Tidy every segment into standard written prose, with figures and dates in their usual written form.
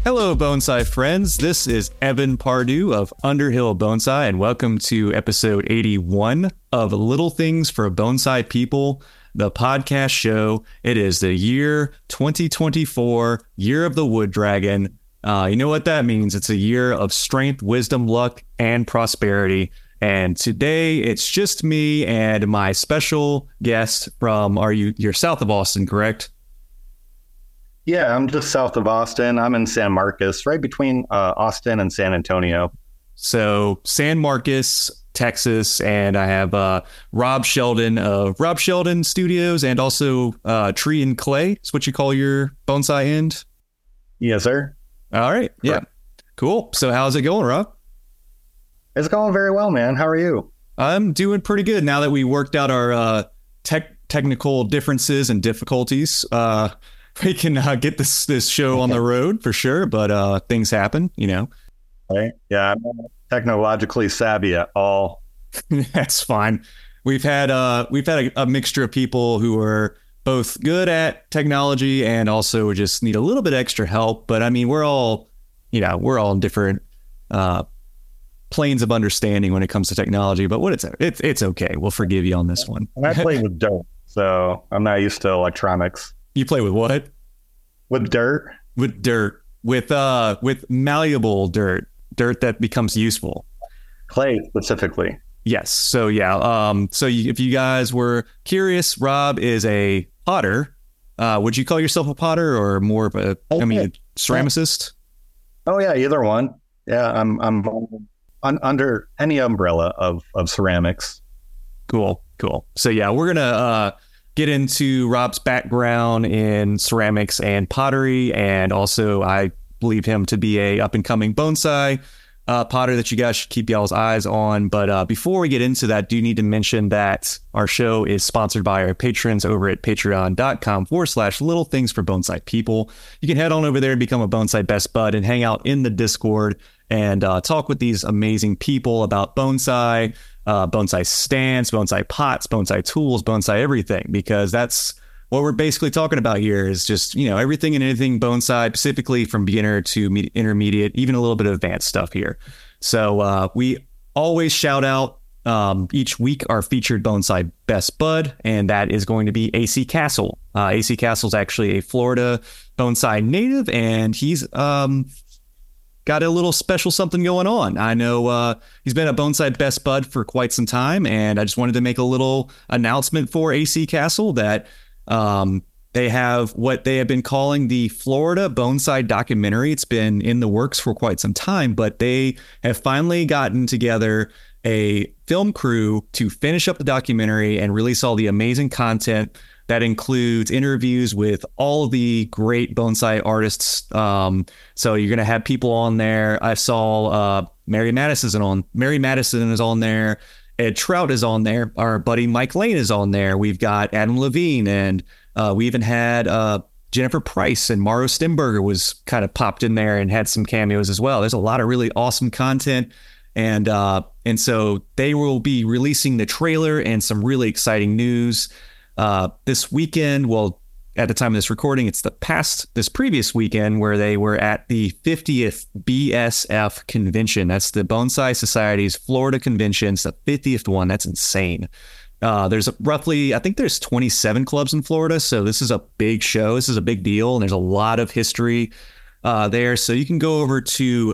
Hello, bonsai friends. This is Evan Pardue of Underhill Bonsai, and welcome to episode 81 of Little Things for Bonsai People, the podcast show. It is the year 2024, year of the wood dragon. You know what that means? It's a year of strength, wisdom, luck, and prosperity. And today it's just me and my special guest from, you're south of Austin, correct? Yeah, I'm just south of Austin. I'm in San Marcos, right between Austin and San Antonio. So San Marcos, Texas, and I have Rob Sheldon of Rob Sheldon Studios, and also Tree and Clay. Is what you call your bonsai end? Yes, sir. All right. Yeah. Correct. Cool. So how's it going, Rob? It's going very well, man. How are you? I'm doing pretty good now that we worked out our technical differences and difficulties. We can get this show on the road for sure, but things happen, you know. Right. Yeah, I'm not technologically savvy at all. That's fine. We've had a mixture of people who are both good at technology and also just need a little bit extra help. But I mean, we're all in different planes of understanding when it comes to technology. But it's okay. We'll forgive you on this one. And I play with dirt, so I'm not used to electronics. You play with what? With dirt. With dirt. With malleable dirt that becomes useful. Clay specifically. Yes. So yeah. If you guys were curious, Rob is a potter. Would you call yourself a potter or more of a ceramicist? Oh yeah, either one. Yeah, I'm under any umbrella of ceramics. Cool. So yeah, we're gonna get into Rob's background in ceramics and pottery, and also I believe him to be a up and coming bonsai potter that you guys should keep y'all's eyes on. But before we get into that, do need to mention that our show is sponsored by our patrons over at patreon.com/little things for bonsai people. You can head on over there and become a bonsai best bud and hang out in the Discord and talk with these amazing people about bonsai, bonsai stands, bonsai pots, bonsai tools, bonsai everything, because that's what we're basically talking about here is just, everything and anything bonsai, specifically from beginner to intermediate, even a little bit of advanced stuff here. So we always shout out each week our featured bonsai best bud, and that is going to be AC Castle. AC Castle is actually a Florida bonsai native, and he's got a little special something going on. I know he's been a bonsai best bud for quite some time, and I just wanted to make a little announcement for AC Castle that they have what they have been calling the Florida Bonsai Documentary. It's been in the works for quite some time, but they have finally gotten together a film crew to finish up the documentary and release all the amazing content that includes interviews with all of the great bonsai artists. So you're going to have people on there. I saw Mary Madison is on there. Ed Trout is on there. Our buddy Mike Lane is on there. We've got Adam Levine, and we even had Jennifer Price, and Mauro Stemberger was kind of popped in there and had some cameos as well. There's a lot of really awesome content. And so they will be releasing the trailer and some really exciting news this weekend. Well, at the time of this recording, it's this previous weekend where they were at the 50th BSF convention. That's the Bonsai Society's Florida convention. It's the 50th one. That's insane. There's roughly, I think there's 27 clubs in Florida. So this is a big show. This is a big deal. And there's a lot of history there. So you can go over to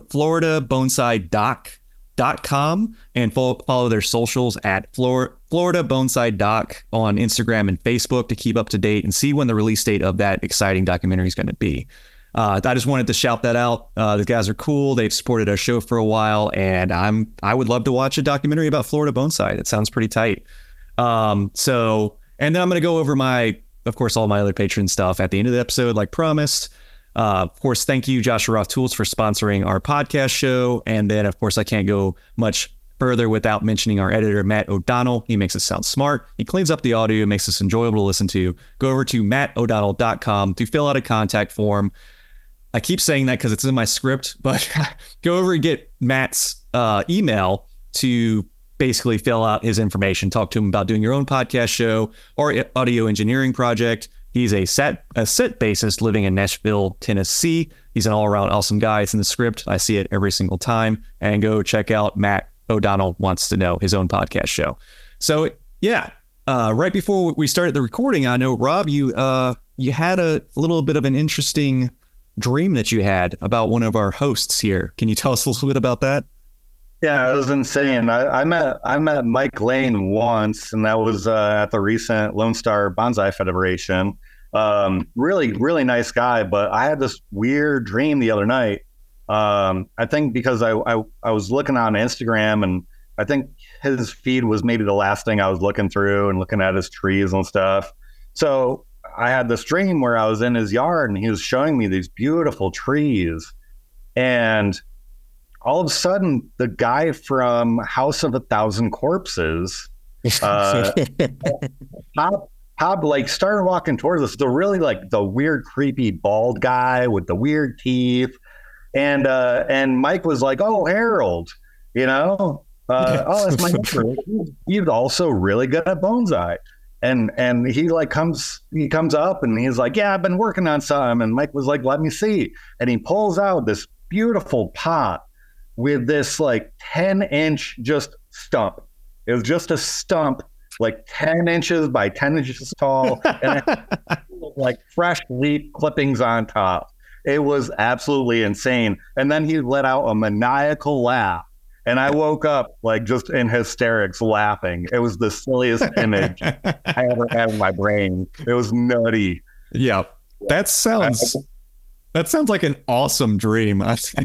floridabonsaidoc.com and follow their socials at Florida Bonsai Doc on Instagram and Facebook to keep up to date and see when the release date of that exciting documentary is going to be. I just wanted to shout that out. The guys are cool. They've supported our show for a while, and I would love to watch a documentary about Florida bonsai. It sounds pretty tight. And then I'm going to go over all my other patron stuff at the end of the episode, like promised. Of course, thank you, Joshua Roth Tools, for sponsoring our podcast show. And then, of course, I can't go much further without mentioning our editor, Matt O'Donnell. He makes us sound smart. He cleans up the audio, makes us enjoyable to listen to. Go over to mattodonnell.com to fill out a contact form. I keep saying that because it's in my script, but go over and get Matt's email to basically fill out his information, talk to him about doing your own podcast show or audio engineering project. He's a set bassist living in Nashville, Tennessee. He's an all-around awesome guy. It's in the script. I see it every single time. And go check out Matt O'Donnell Wants to Know, his own podcast show. So yeah, right before we started the recording, I know, Rob, you had a little bit of an interesting dream that you had about one of our hosts here. Can you tell us a little bit about that? Yeah, it was insane. I met Mike Lane once, and that was at the recent Lone Star Bonsai Federation. Really, really nice guy. But I had this weird dream the other night. I think because I was looking on Instagram, and I think his feed was maybe the last thing I was looking through and looking at his trees and stuff. So I had this dream where I was in his yard, and he was showing me these beautiful trees, and all of a sudden, the guy from House of a Thousand Corpses, Pop, like started walking towards us. The really like the weird, creepy, bald guy with the weird teeth, and Mike was like, "Oh, Harold, oh, that's my neighbor. He's also really good at bonsai." And he comes up and he's like, "Yeah, I've been working on some." And Mike was like, "Let me see." And he pulls out this beautiful pot with this like 10-inch just stump. It was just a stump, like 10 inches by 10 inches tall, and like fresh leaf clippings on top. It was absolutely insane. And then he let out a maniacal laugh, and I woke up like just in hysterics laughing. It was the silliest image I ever had in my brain. It was nutty. Yeah, that sounds like an awesome dream.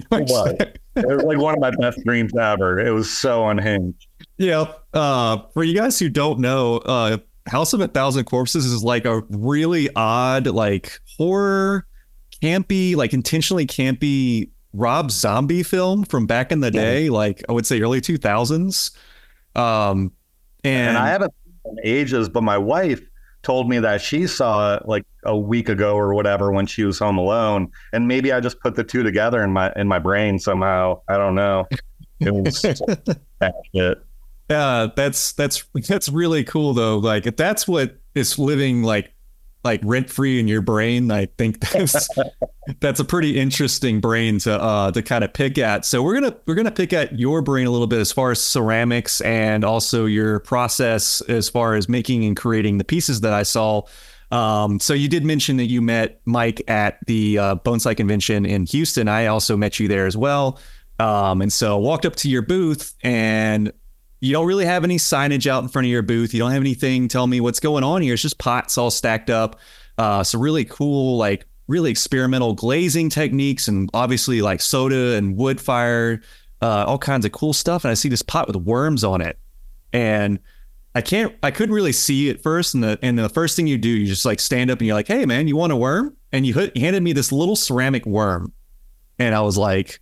It was like one of my best dreams ever. It was so unhinged. Yeah. For you guys who don't know, House of a Thousand Corpses is like a really odd, like horror, campy, like intentionally campy Rob Zombie film from back in the day, like I would say early 2000s. And I haven't seen it in ages, but my wife told me that she saw it like a week ago or whatever when she was home alone, and maybe I just put the two together in my brain somehow. I don't know. It was that shit. Yeah, that's really cool though. Like if that's what is living like rent free in your brain, I think that's a pretty interesting brain to kind of pick at. So we're gonna pick at your brain a little bit as far as ceramics and also your process as far as making and creating the pieces that I saw. So you did mention that you met Mike at the Bonsai Convention in Houston. I also met you there as well. And so I walked up to your booth, and you don't really have any signage out in front of your booth. You don't have anything telling me what's going on here. It's just pots all stacked up. So really cool, like really experimental glazing techniques, and obviously like soda and wood fire, all kinds of cool stuff. And I see this pot with worms on it, and I couldn't really see at first. And the first thing you do, you just like stand up and you're like, "Hey man, you want a worm?" And you handed me this little ceramic worm. And I was like,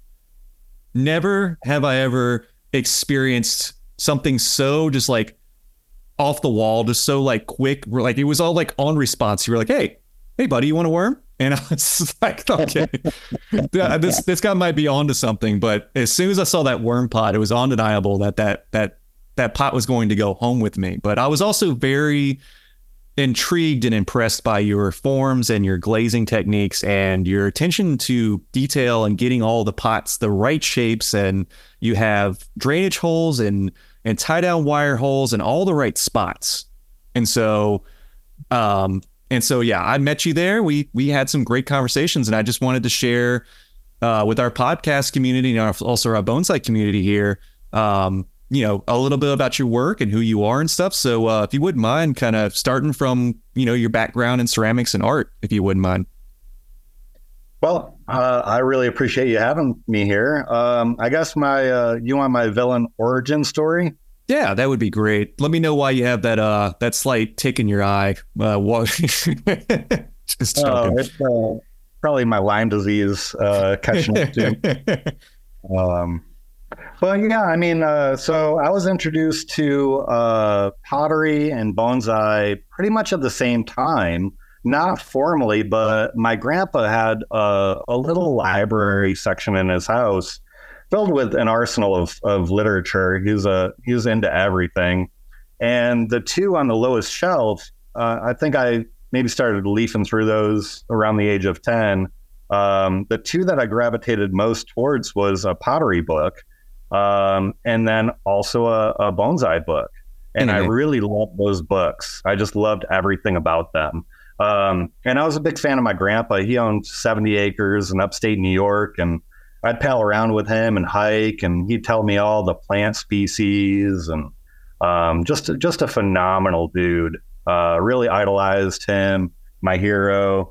never have I ever experienced something so just like off the wall, just so like quick. Like it was all like on response. You were like, hey buddy, you want a worm? And I was like, okay, this guy might be onto something. But as soon as I saw that worm pot, it was undeniable that pot was going to go home with me. But I was also very intrigued and impressed by your forms and your glazing techniques and your attention to detail and getting all the pots the right shapes. And you have drainage holes and tie down wire holes and all the right spots. And so yeah, I met you there. We had some great conversations, and I just wanted to share with our podcast community and also our bonsai community here, a little bit about your work and who you are and stuff. So if you wouldn't mind kind of starting from, your background in ceramics and art, if you wouldn't mind. Well, I really appreciate you having me here. I guess you want my villain origin story? Yeah, that would be great. Let me know why you have that slight tick in your eye. Just joking. It's probably my Lyme disease catching up to. But yeah, I mean, so I was introduced to pottery and bonsai pretty much at the same time. Not formally, but my grandpa had a little library section in his house filled with an arsenal of literature. He was into everything. And the two on the lowest shelf, I think I maybe started leafing through those around the age of 10. The two that I gravitated most towards was a pottery book, and then also a bonsai book. And I really loved those books. I just loved everything about them. And I was a big fan of my grandpa. He owned 70 acres in upstate New York, and I'd pal around with him and hike, and he'd tell me all the plant species, and just a phenomenal dude. Really idolized him, my hero.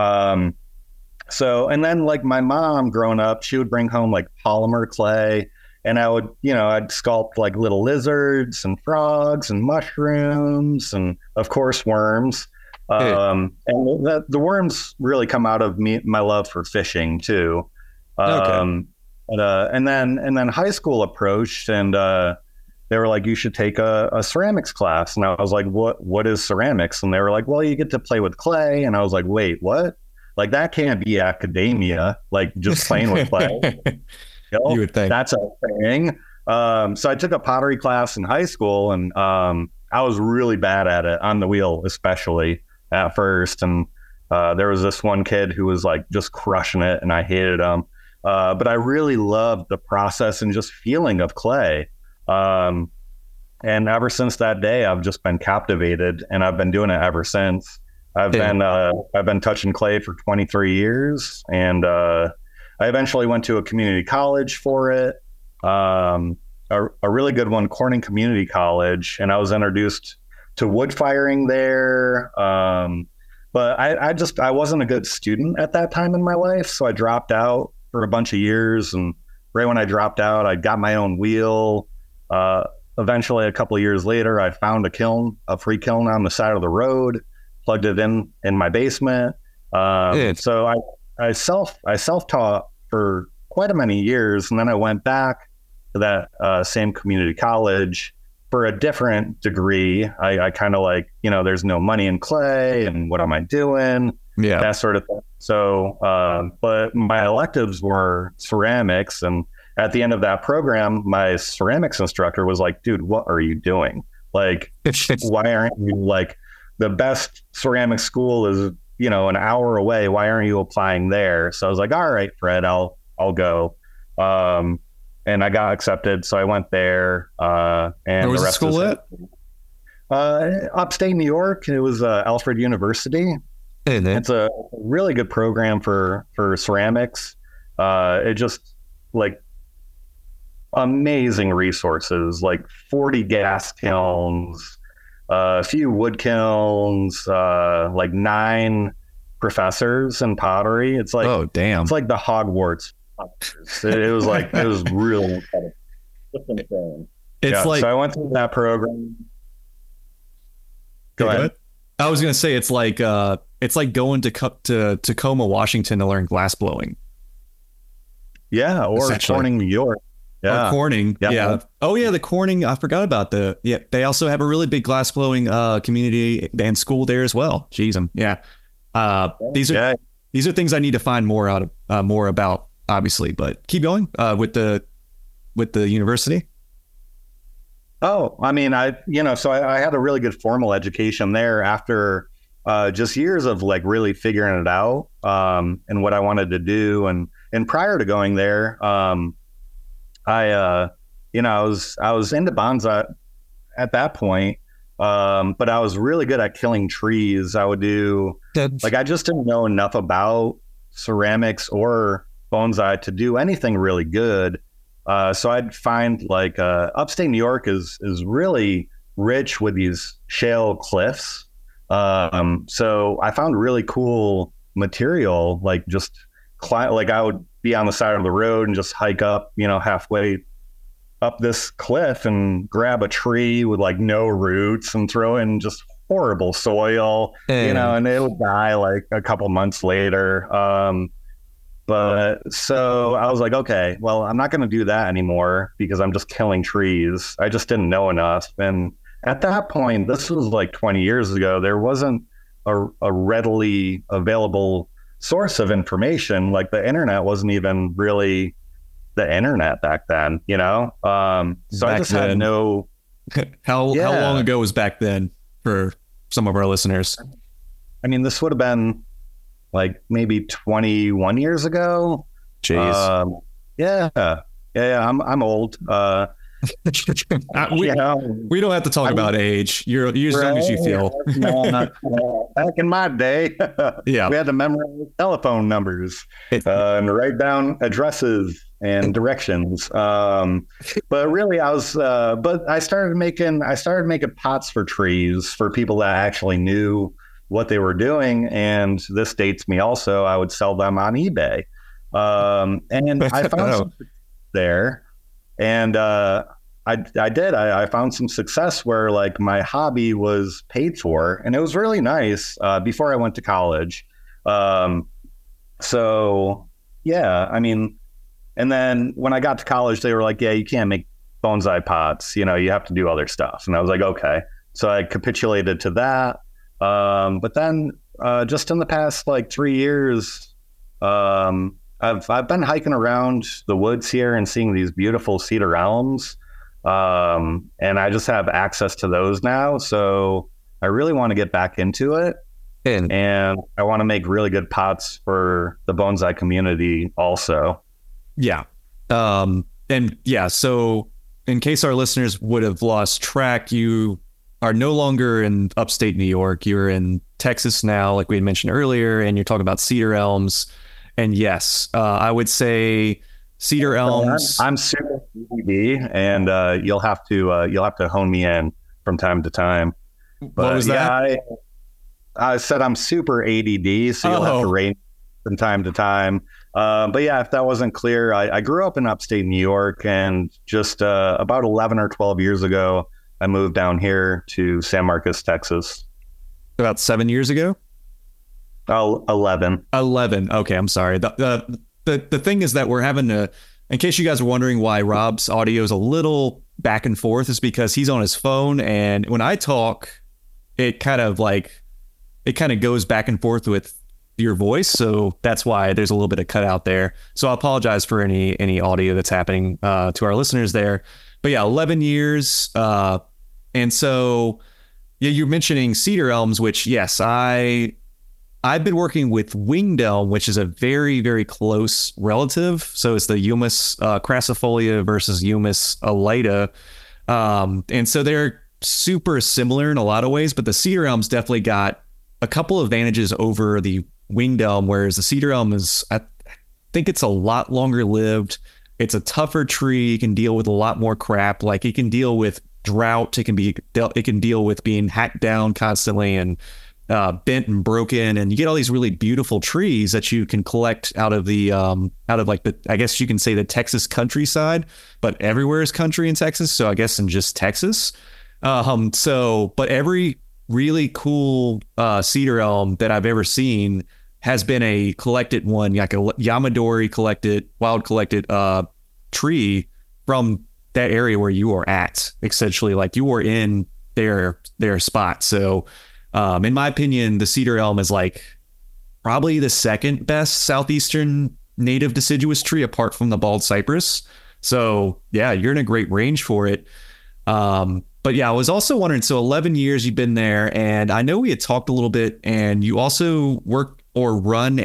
So, and then like my mom growing up, she would bring home like polymer clay, and I would, I'd sculpt like little lizards and frogs and mushrooms and of course worms. And the worms really come out of my love for fishing too. And then high school approached, and they were like, you should take a ceramics class. And I was like, what is ceramics? And they were like, well, you get to play with clay. And I was like, wait, what? Like, that can't be academia, like just playing with clay. You would think that's a thing. So I took a pottery class in high school, and I was really bad at it, on the wheel especially at first. And there was this one kid who was like just crushing it, and I hated him. But I really loved the process and just feeling of clay. And ever since that day, I've just been captivated, and I've been doing it ever since. I've been touching clay for 23 years, and I eventually went to a community college for it, a really good one, Corning Community College, and I was introduced to wood firing there. But I wasn't a good student at that time in my life, so I dropped out for a bunch of years, and right when I dropped out, I got my own wheel. Eventually, a couple of years later, I found a free kiln on the side of the road, plugged it in my basement. So I self-taught for quite a many years, and then I went back to that same community college for a different degree. I kind of like, there's no money in clay, and what am I doing? Yeah, that sort of thing. So, but my electives were ceramics, and at the end of that program, my ceramics instructor was like, dude, what are you doing? Like, why aren't you, like, the best ceramic school is, an hour away. Why aren't you applying there? So I was like, all right, Fred, I'll go. And I got accepted. So I went there. And where was the school at? Upstate New York. It was Alfred University. It's a really good program for ceramics. It just, like, amazing resources, like 40 gas kilns, a few wood kilns, like 9 professors in pottery. It's like, oh damn, it's like the Hogwarts. It was like, it was really insane. So I went through that program. Go ahead. I was gonna say it's like going to Tacoma, Washington to learn glass blowing. Yeah, or Corning, New York. Yeah. Or Corning. Yeah. Oh yeah, the Corning. I forgot about they also have a really big glass blowing community and school there as well. Jeez, yeah. These are things I need to find more about, obviously. But keep going with the university. Oh, I mean, so I had a really good formal education there after just years of like really figuring it out and what I wanted to do, and prior to going there. I was into bonsai at that point, but I was really good at killing trees. I would do, I just didn't know enough about ceramics or bonsai to do anything really good. So I'd find like upstate New York is really rich with these shale cliffs. So I found really cool material, like just like I would be on the side of the road and just hike up, halfway up this cliff and grab a tree with like no roots and throw in just horrible soil, and it would die like a couple months later. But so I was like, okay, well, I'm not going to do that anymore because I'm just killing trees. I just didn't know enough. And at that point, this was like 20 years ago, there wasn't a readily available source of information. Like the internet wasn't even really the internet back then, So I just had no. How long ago was back then for some of our listeners? I mean, this would have been like maybe 21 years ago. Jeez. Yeah. I'm old. We don't have to talk about age. You're as young as you feel. Back in my day, yeah, we had to memorize telephone numbers and write down addresses and directions. But really, I started making pots for trees for people that actually knew what they were doing, and this dates me also. I would sell them on eBay, and I found some there, and I found some success where like my hobby was paid for, and it was really nice before I went to college. So yeah, I mean, and then when I got to college, they were like, yeah, you can't make bonsai pots, you have to do other stuff. And I was like, okay. So I capitulated to that. But then just in the past like 3 years, I've been hiking around the woods here and seeing these beautiful cedar elms. And I just have access to those now. So I really want to get back into it. And I want to make really good pots for the bonsai community also. Yeah. So in case our listeners would have lost track, you are no longer in upstate New York. You're in Texas now, like we had mentioned earlier, and you're talking about cedar elms. And yes, I would say cedar elms. I'm super ADD, and you'll have to hone me in from time to time. But what was that? I said I'm super ADD, so you'll have to rate from time to time. But yeah, if that wasn't clear, I grew up in upstate New York, and just about 11 or 12 years ago, I moved down here to San Marcos, Texas. About 7 years ago? 11. 11. Okay, I'm sorry. The thing is that we're having to, in case you guys are wondering why Rob's audio is a little back and forth, is because he's on his phone, and when I talk, it kind of goes back and forth with your voice, so that's why there's a little bit of cutout there. So I apologize for any audio that's happening to our listeners there. But yeah, 11 years, and so yeah, you're mentioning cedar elms, which yes, I've been working with winged elm, which is a very, very close relative. So it's the Eumus crassifolia versus Eumus elaita. And so they're super similar in a lot of ways, but the cedar elm's definitely got a couple of advantages over the winged elm, whereas the cedar elm I think it's a lot longer lived. It's a tougher tree. It can deal with a lot more crap. Like it can deal with drought. It can deal with being hacked down constantly and bent and broken, and you get all these really beautiful trees that you can collect out of I guess you can say the Texas countryside, but everywhere is country in Texas. So I guess in just Texas. But every really cool cedar elm that I've ever seen has been a collected one, like a Yamadori wild collected tree from that area where you are at, essentially, like you are in their spot. So in my opinion, the cedar elm is like probably the second best southeastern native deciduous tree apart from the bald cypress. So yeah, you're in a great range for it. But yeah, I was also wondering, so 11 years you've been there, and I know we had talked a little bit, and you also work or run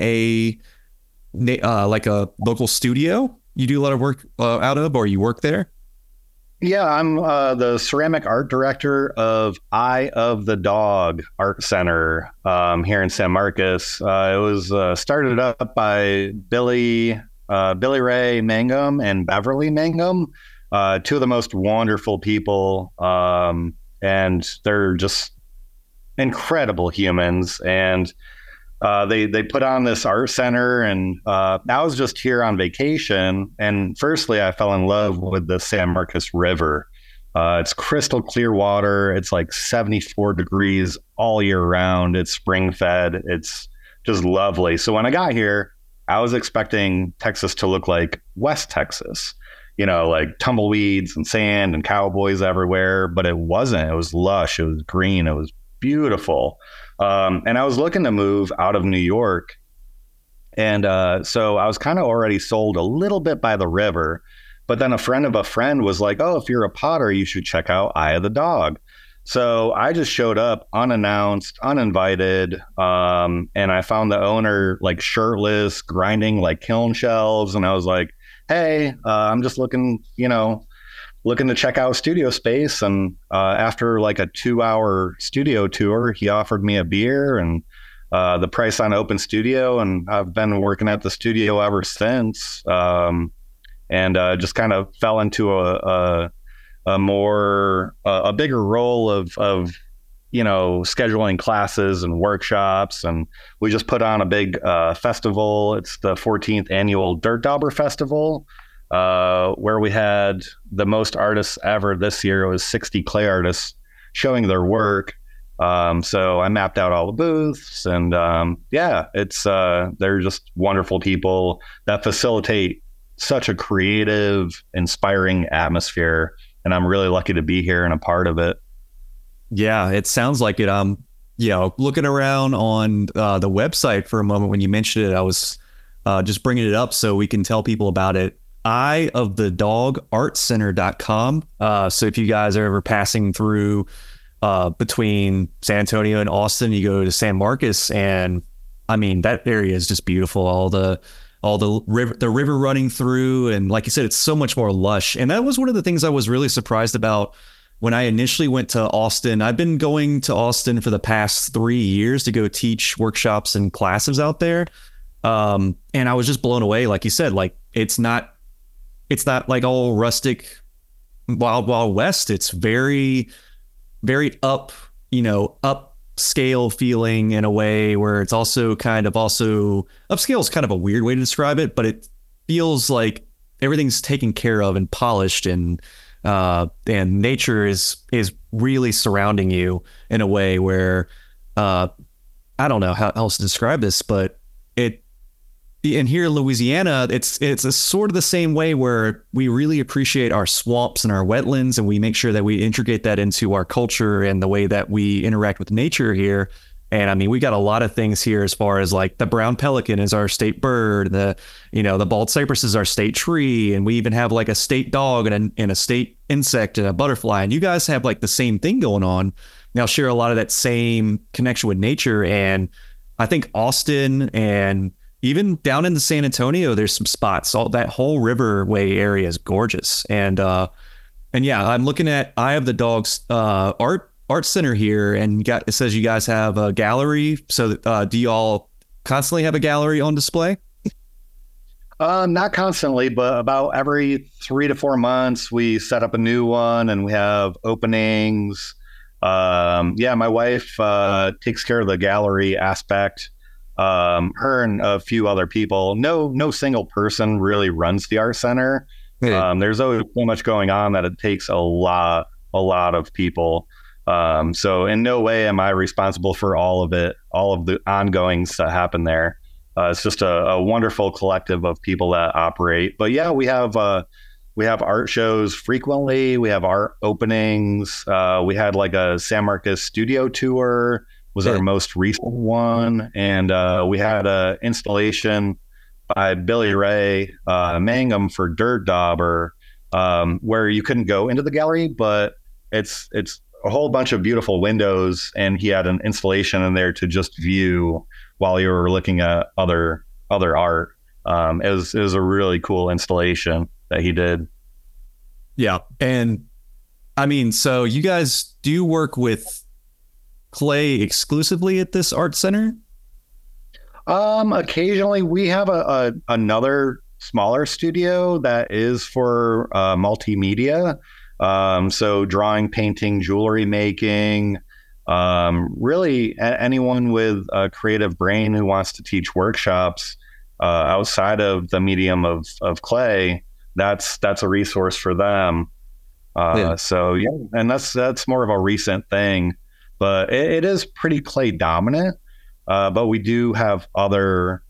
like a local studio you do a lot of work out of, or you work there? Yeah, I'm the ceramic art director of Eye of the Dog Art Center here in San Marcos. It was started up by Billy Ray Mangum and Beverly Mangum, two of the most wonderful people, and they're just incredible humans. And they put on this art center, and I was just here on vacation. And firstly, I fell in love with the San Marcos River. It's crystal clear water. It's like 74 degrees all year round. It's spring fed. It's just lovely. So when I got here, I was expecting Texas to look like West Texas, like tumbleweeds and sand and cowboys everywhere, but it wasn't. It was lush. It was green. It was beautiful. And I was looking to move out of New York. And so I was kind of already sold a little bit by the river. But then a friend of a friend was like, oh, if you're a potter, you should check out Eye of the Dog. So I just showed up unannounced, uninvited, and I found the owner like shirtless, grinding like kiln shelves, and I was like, "Hey, I'm just looking to check out studio space." And after like a 2-hour studio tour, he offered me a beer and the price on Open Studio, and I've been working at the studio ever since. And just kind of fell into a bigger role of scheduling classes and workshops, and we just put on a big festival. It's the 14th annual Dirt Dauber Festival, where we had the most artists ever this year. It was 60 clay artists showing their work. So I mapped out all the booths, and they're just wonderful people that facilitate such a creative, inspiring atmosphere. And I'm really lucky to be here and a part of it. Yeah, it sounds like it. Looking around on the website for a moment when you mentioned it, I was just bringing it up so we can tell people about it. eyeofthedogartcenter.com. So if you guys are ever passing through between San Antonio and Austin, you go to San Marcos, and I mean, that area is just beautiful. All the river running through, and like you said, it's so much more lush. And that was one of the things I was really surprised about when I initially went to Austin. I've been going to Austin for the past 3 years to go teach workshops and classes out there. And I was just blown away. Like you said, like it's not like all rustic Wild West. It's very, very upscale feeling in a way where it's also upscale is kind of a weird way to describe it, but it feels like everything's taken care of and polished, and nature is really surrounding you in a way where I don't know how else to describe this, but and here in Louisiana, it's a sort of the same way where we really appreciate our swamps and our wetlands, and we make sure that we integrate that into our culture and the way that we interact with nature here. And I mean, we got a lot of things here as far as like the brown pelican is our state bird, the bald cypress is our state tree, and we even have like a state dog and a state insect and a butterfly. And you guys have like the same thing going on. Now share a lot of that same connection with nature. And I think Austin and even down in the San Antonio, there's some spots. All that whole riverway area is gorgeous. And yeah, I'm looking at Eye of the Dog's art center here, and it says you guys have a gallery. So do you all constantly have a gallery on display? Not constantly, but about every 3 to 4 months, we set up a new one, and we have openings. My wife takes care of the gallery aspect. Her and a few other people. No single person really runs the art center. There's always so much going on that it takes a lot of people. So in no way am I responsible for all of it, all of the ongoings that happen there. It's just a wonderful collective of people that operate. But yeah, we have art shows frequently. We have art openings. We had like a San Marcos studio tour was our most recent one. And we had an installation by Billy Ray Mangum for Dirt Dauber, where you couldn't go into the gallery, but it's a whole bunch of beautiful windows, and he had an installation in there to just view while you were looking at other art. It was a really cool installation that he did. Yeah. And I mean, so you guys do work with clay exclusively at this art center? Occasionally we have another smaller studio that is for multimedia. So drawing, painting, jewelry making, really anyone with a creative brain who wants to teach workshops outside of the medium of clay, that's a resource for them. So yeah, and that's more of a recent thing. But it is pretty clay dominant, but we do have other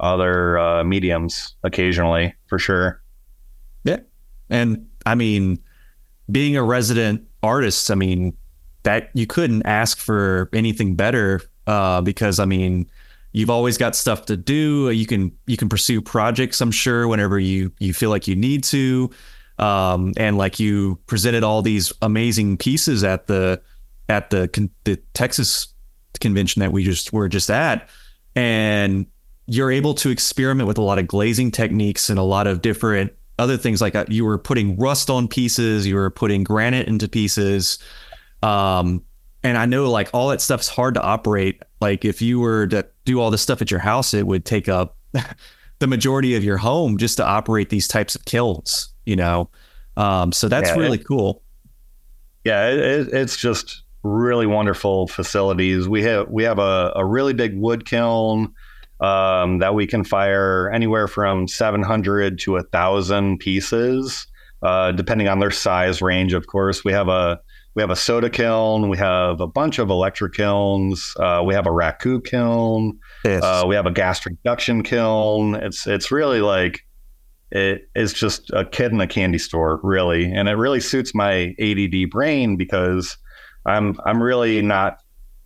mediums occasionally, for sure. Yeah. And I mean, being a resident artist, I mean, that you couldn't ask for anything better, because I mean, you've always got stuff to do. You can pursue projects, I'm sure, whenever you feel like you need to. And like you presented all these amazing pieces at the at the Texas convention that were just at, and you're able to experiment with a lot of glazing techniques and a lot of different other things. Like you were putting rust on pieces, you were putting granite into pieces. And I know like all that stuff's hard to operate. Like if you were to do all this stuff at your house, it would take up the majority of your home just to operate these types of kilns, you know? So that's really cool. Yeah, it's just really wonderful facilities. We have a really big wood kiln that we can fire anywhere from 700 to 1,000 pieces, depending on their size range. Of course, we have a soda kiln. We have a bunch of electric kilns. We have a raku kiln. Yes. We have a gas reduction kiln. It's really like it's just a kid in a candy store, really, and it really suits my ADD brain because I'm really not.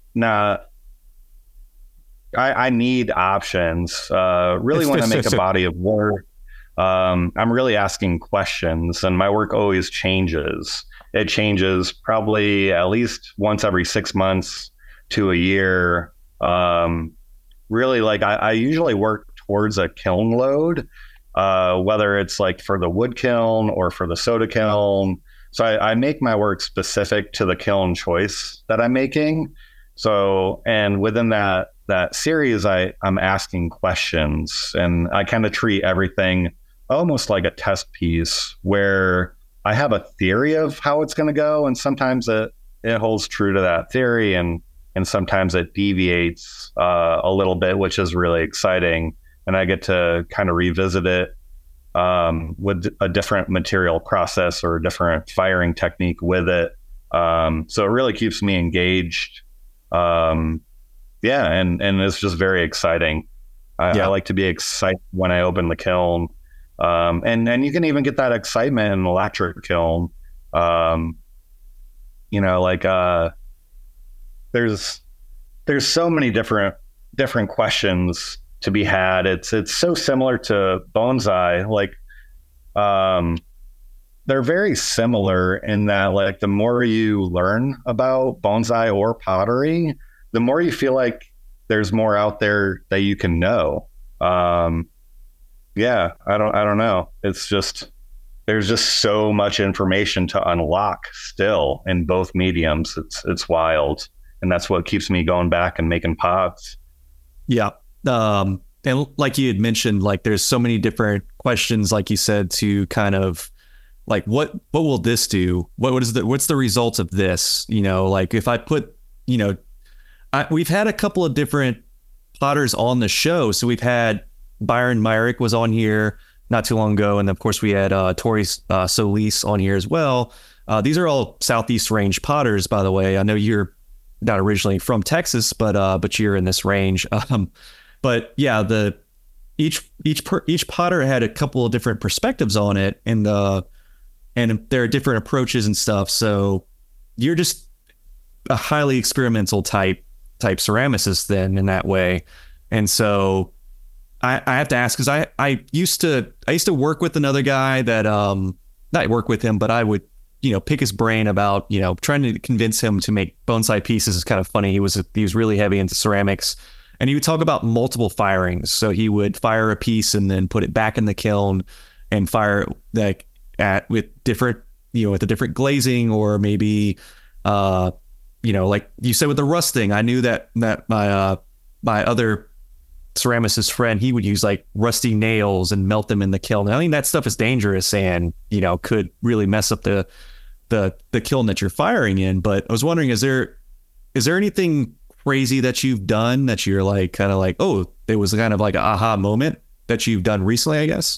I need options. Really, when I make a body of work, I'm really asking questions, and my work always changes. It changes probably at least once every 6 months to a year. Really, like I usually work towards a kiln load, whether it's like for the wood kiln or for the soda kiln. So I make my work specific to the kiln choice that I'm making. So, and within that series, I'm asking questions, and I kind of treat everything almost like a test piece where I have a theory of how it's going to go, and sometimes it holds true to that theory, and sometimes it deviates a little bit, which is really exciting. And I get to kind of revisit it with a different material process or a different firing technique with it. So it really keeps me engaged. And it's just very exciting. I like to be excited when I open the kiln. And you can even get that excitement in an electric kiln. There's so many different questions to be had. It's so similar to bonsai. Like, they're very similar in that, like, the more you learn about bonsai or pottery, the more you feel like there's more out there that you can know. I don't know. It's just, there's just so much information to unlock still in both mediums. It's wild. And that's what keeps me going back and making pots. Yeah. And like you had mentioned, like there's so many different questions, like you said, to kind of like, what will this do? What's the result of this? You know, like if I put, you know, we've had a couple of different potters on the show. So we've had Byron Myrick was on here not too long ago. And of course we had Tori Solis on here as well. These are all Southeast range potters, by the way. I know you're not originally from Texas, but you're in this range. But yeah, each potter had a couple of different perspectives on it, and there are different approaches and stuff. So you're just a highly experimental type ceramicist then in that way. And so I have to ask, because I used to work with another guy that not work with him, but I would, you know, pick his brain about, you know, trying to convince him to make bonsai pieces. Is kind of funny. He was really heavy into ceramics, and he would talk about multiple firings. So he would fire a piece and then put it back in the kiln and fire like with different, you know, with a different glazing, or maybe, you know, like you said with the rusting. I knew that my other ceramicist friend, he would use like rusty nails and melt them in the kiln. I mean, that stuff is dangerous and, you know, could really mess up the kiln that you're firing in. But I was wondering, is there anything crazy that you've done that you're like, kind of like, oh, it was kind of like an aha moment that you've done recently, I guess?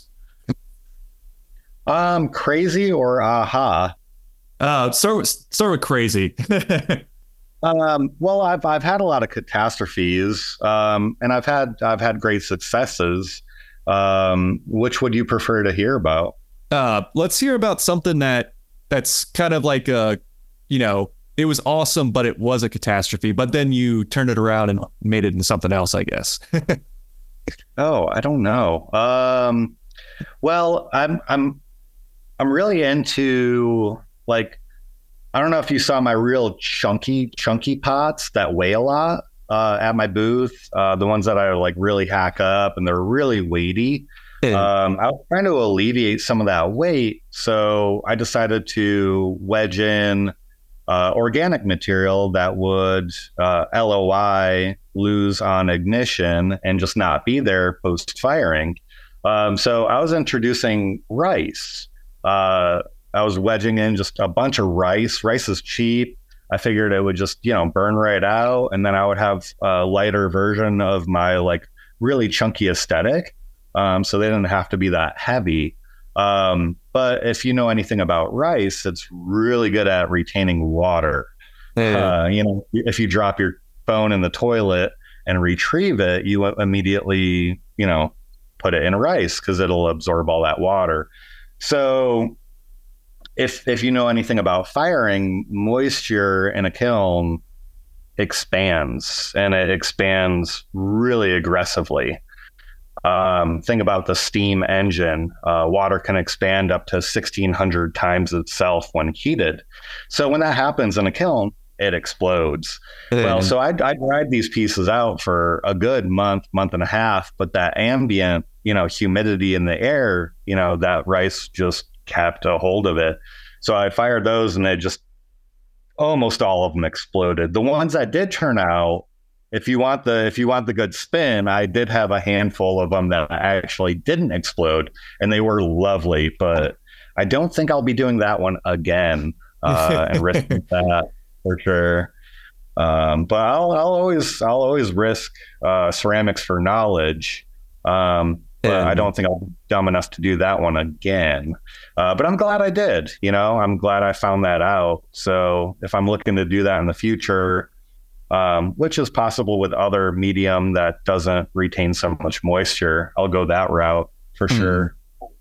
Crazy or aha? Start with crazy. Well, I've had a lot of catastrophes, and I've had great successes. Which would you prefer to hear about? Let's hear about something that's kind of like you know, it was awesome, but it was a catastrophe. But then you turned it around and made it into something else, I guess. Oh, I don't know. Well, I'm really into like I don't know if you saw my real chunky pots that weigh a lot at my booth. The ones that I like really hack up and they're really weighty. I was trying to alleviate some of that weight, so I decided to wedge in organic material that would LOI, lose on ignition, and just not be there post firing. So I was introducing rice. I was wedging in just a bunch of rice. Rice is cheap. I figured it would just, burn right out. And then I would have a lighter version of my like really chunky aesthetic. So they didn't have to be that heavy. But if you know anything about rice, it's really good at retaining water. Yeah. If you drop your phone in the toilet and retrieve it, you immediately, put it in rice because it'll absorb all that water. So if you know anything about firing, moisture in a kiln expands, and it expands really aggressively. Think about the steam engine. Water can expand up to 1,600 times itself when heated. So when that happens in a kiln, it explodes. Well, so I dried these pieces out for a good month and a half, but that ambient, humidity in the air, that rice just kept a hold of it. So I fired those and they just almost all of them exploded. The ones that did turn out, if you want the good spin, I did have a handful of them that actually didn't explode, and they were lovely. But I don't think I'll be doing that one again and risking that for sure. But I'll always risk ceramics for knowledge. But I don't think I'll be dumb enough to do that one again. But I'm glad I did. I'm glad I found that out. So if I'm looking to do that in the future, which is possible with other medium that doesn't retain so much moisture, I'll go that route for sure.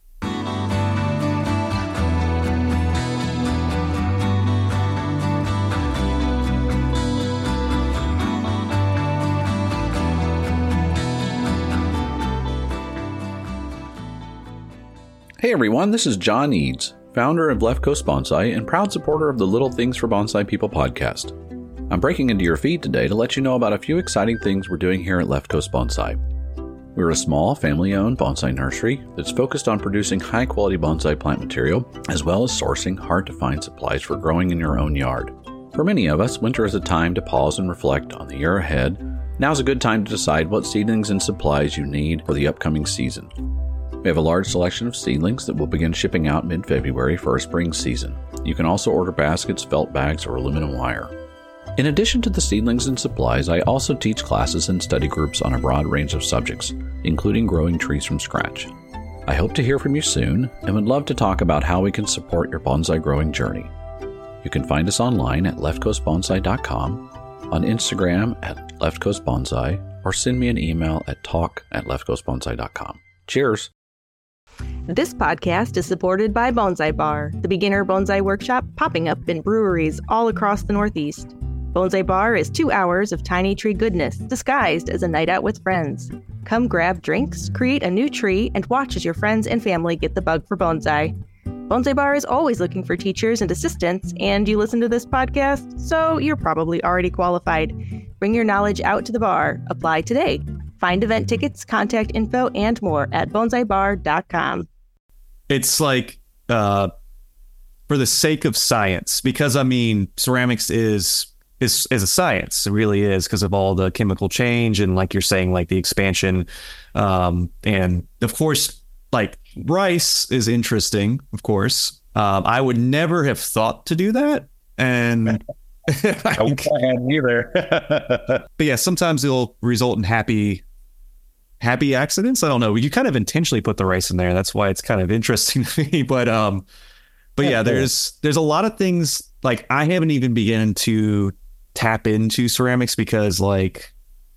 Hey everyone, this is John Eads, founder of Left Coast Bonsai and proud supporter of the Little Things for Bonsai People podcast. I'm breaking into your feed today to let you know about a few exciting things we're doing here at Left Coast Bonsai. We're a small, family-owned bonsai nursery that's focused on producing high-quality bonsai plant material, as well as sourcing hard-to-find supplies for growing in your own yard. For many of us, winter is a time to pause and reflect on the year ahead. Now's a good time to decide what seedlings and supplies you need for the upcoming season. We have a large selection of seedlings that will begin shipping out mid-February for our spring season. You can also order baskets, felt bags, or aluminum wire. In addition to the seedlings and supplies, I also teach classes and study groups on a broad range of subjects, including growing trees from scratch. I hope to hear from you soon and would love to talk about how we can support your bonsai growing journey. You can find us online at leftcoastbonsai.com, on Instagram at leftcoastbonsai, or send me an email at talk@leftcoastbonsai.com. Cheers! This podcast is supported by Bonsai Bar, the beginner bonsai workshop popping up in breweries all across the Northeast. Bonsai Bar is 2 hours of tiny tree goodness disguised as a night out with friends. Come grab drinks, create a new tree, and watch as your friends and family get the bug for bonsai. Bonsai Bar is always looking for teachers and assistants, and you listen to this podcast, so you're probably already qualified. Bring your knowledge out to the bar. Apply today. Find event tickets, contact info, and more at bonsaibar.com. It's like for the sake of science, because ceramics is a science. It really is, because of all the chemical change and, like you're saying, like the expansion. And of course, like rice is interesting, of course. I would never have thought to do that. And I can't either. But yeah, sometimes it'll result in happy accidents. I don't know. You kind of intentionally put the rice in there. That's why it's kind of interesting to me. But yeah, there's a lot of things, like I haven't even begun to tap into ceramics because, like,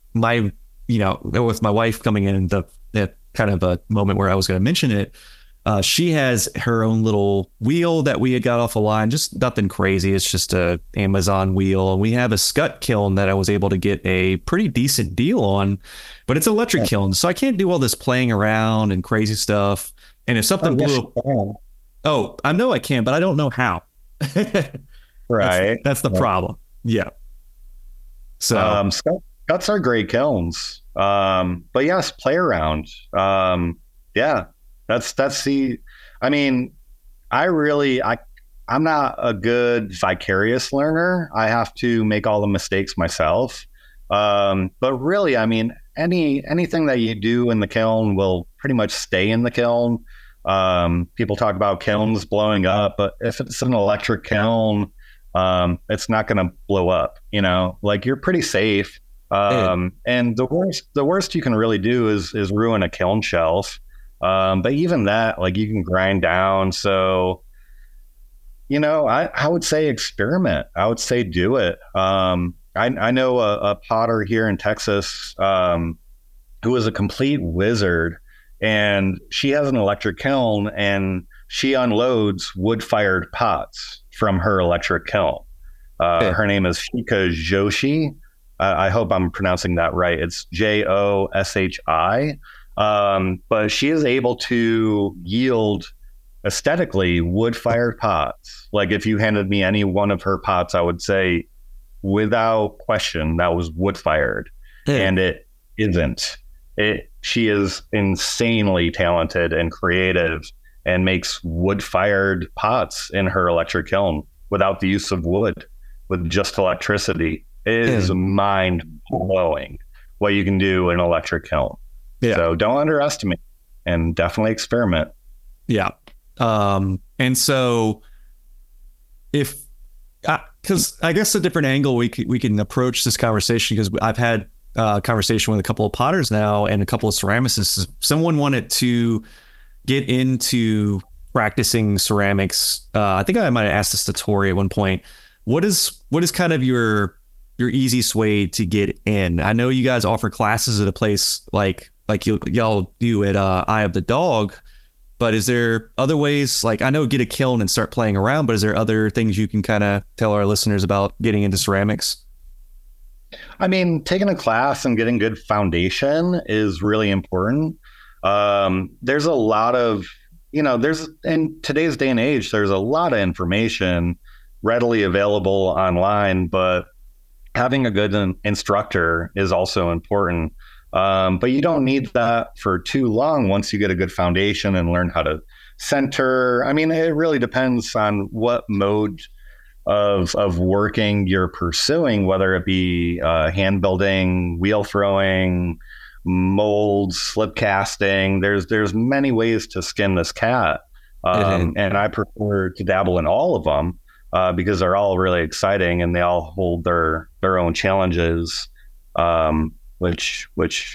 with my wife coming in at kind of a moment where I was going to mention it, she has her own little wheel that we had got off a line, just nothing crazy. It's just a Amazon wheel. And we have a Scott kiln that I was able to get a pretty decent deal on, but it's an electric kiln. So I can't do all this playing around and crazy stuff. And if something blew up, I know I can, but I don't know how. Right. That's the problem. Yeah. So Scuts are great kilns. But yes, play around. Yeah, that's the, I mean, I'm not a good vicarious learner. I have to make all the mistakes myself. But really, I mean, anything that you do in the kiln will pretty much stay in the kiln. People talk about kilns blowing up, but if it's an electric kiln, it's not going to blow up, like you're pretty safe. And the worst you can really do is ruin a kiln shelf. But even that, like, you can grind down. So, I would say experiment. I would say do it. I know a potter here in Texas, who is a complete wizard, and she has an electric kiln, and she unloads wood-fired pots from her electric kiln. Her name is Shika Joshi. I hope I'm pronouncing that right. It's Joshi. But she is able to yield aesthetically wood-fired pots. Like, if you handed me any one of her pots, I would say without question that was wood-fired. And it isn't. She is insanely talented and creative and makes wood-fired pots in her electric kiln without the use of wood, with just electricity. It is mind-blowing what you can do in an electric kiln. Yeah. So don't underestimate, and definitely experiment. Yeah. And so because I guess a different angle we can approach this conversation, because I've had a conversation with a couple of potters now and a couple of ceramicists. Someone wanted to get into practicing ceramics. I think I might have asked this to Tori at one point. What is kind of your easiest way to get in? I know you guys offer classes at a place like y'all do at Eye of the Dog, but is there other ways? Like, I know get a kiln and start playing around, but is there other things you can kind of tell our listeners about getting into ceramics? I mean, taking a class and getting good foundation is really important. There's a lot of, in today's day and age, there's a lot of information readily available online, but having a good instructor is also important. But you don't need that for too long once you get a good foundation and learn how to center. I mean, it really depends on what mode of working you're pursuing, whether it be hand building, wheel throwing, molds, slip casting. There's many ways to skin this cat. And I prefer to dabble in all of them because they're all really exciting and they all hold their own challenges. Which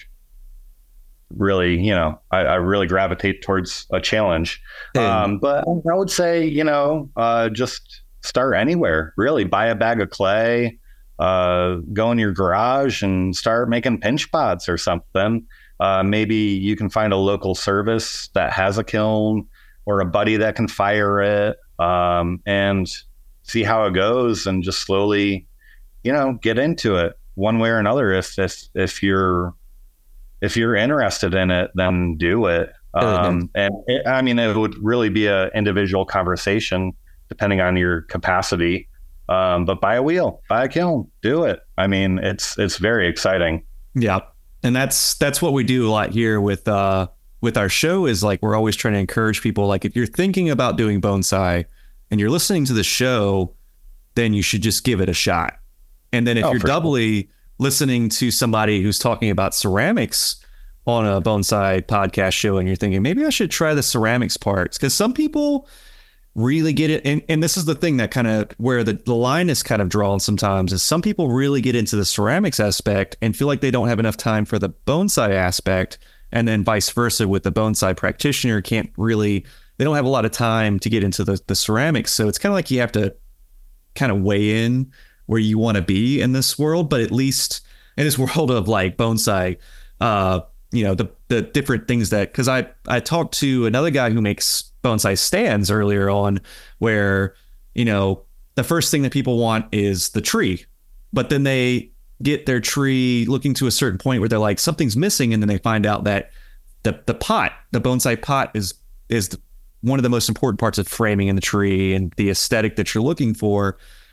really, I really gravitate towards a challenge. But I would say, just start anywhere, really. Buy a bag of clay, go in your garage and start making pinch pots or something. Maybe you can find a local service that has a kiln or a buddy that can fire it, and see how it goes, and just slowly, get into it. One way or another, if you're interested in it, then do it. And it would really be an individual conversation depending on your capacity. But buy a wheel, buy a kiln, do it. I mean, it's very exciting. Yeah, and that's what we do a lot here with our show. Is like, we're always trying to encourage people. Like, if you're thinking about doing bonsai and you're listening to the show, then you should just give it a shot. And then if you're doubly listening to somebody who's talking about ceramics on a bonsai podcast show, and you're thinking, maybe I should try the ceramics parts, because some people really get it. And this is the thing that kind of where the line is kind of drawn sometimes, is some people really get into the ceramics aspect and feel like they don't have enough time for the bonsai aspect. And then vice versa with the bonsai practitioner, they don't have a lot of time to get into the ceramics. So it's kind of like you have to kind of weigh in where you want to be in this world, but at least in this world of like bonsai, the different things that, because I talked to another guy who makes bonsai stands earlier on, where, the first thing that people want is the tree, but then they get their tree looking to a certain point where they're like, something's missing. And then they find out that the bonsai pot is one of the most important parts of framing in the tree and the aesthetic that you're looking for.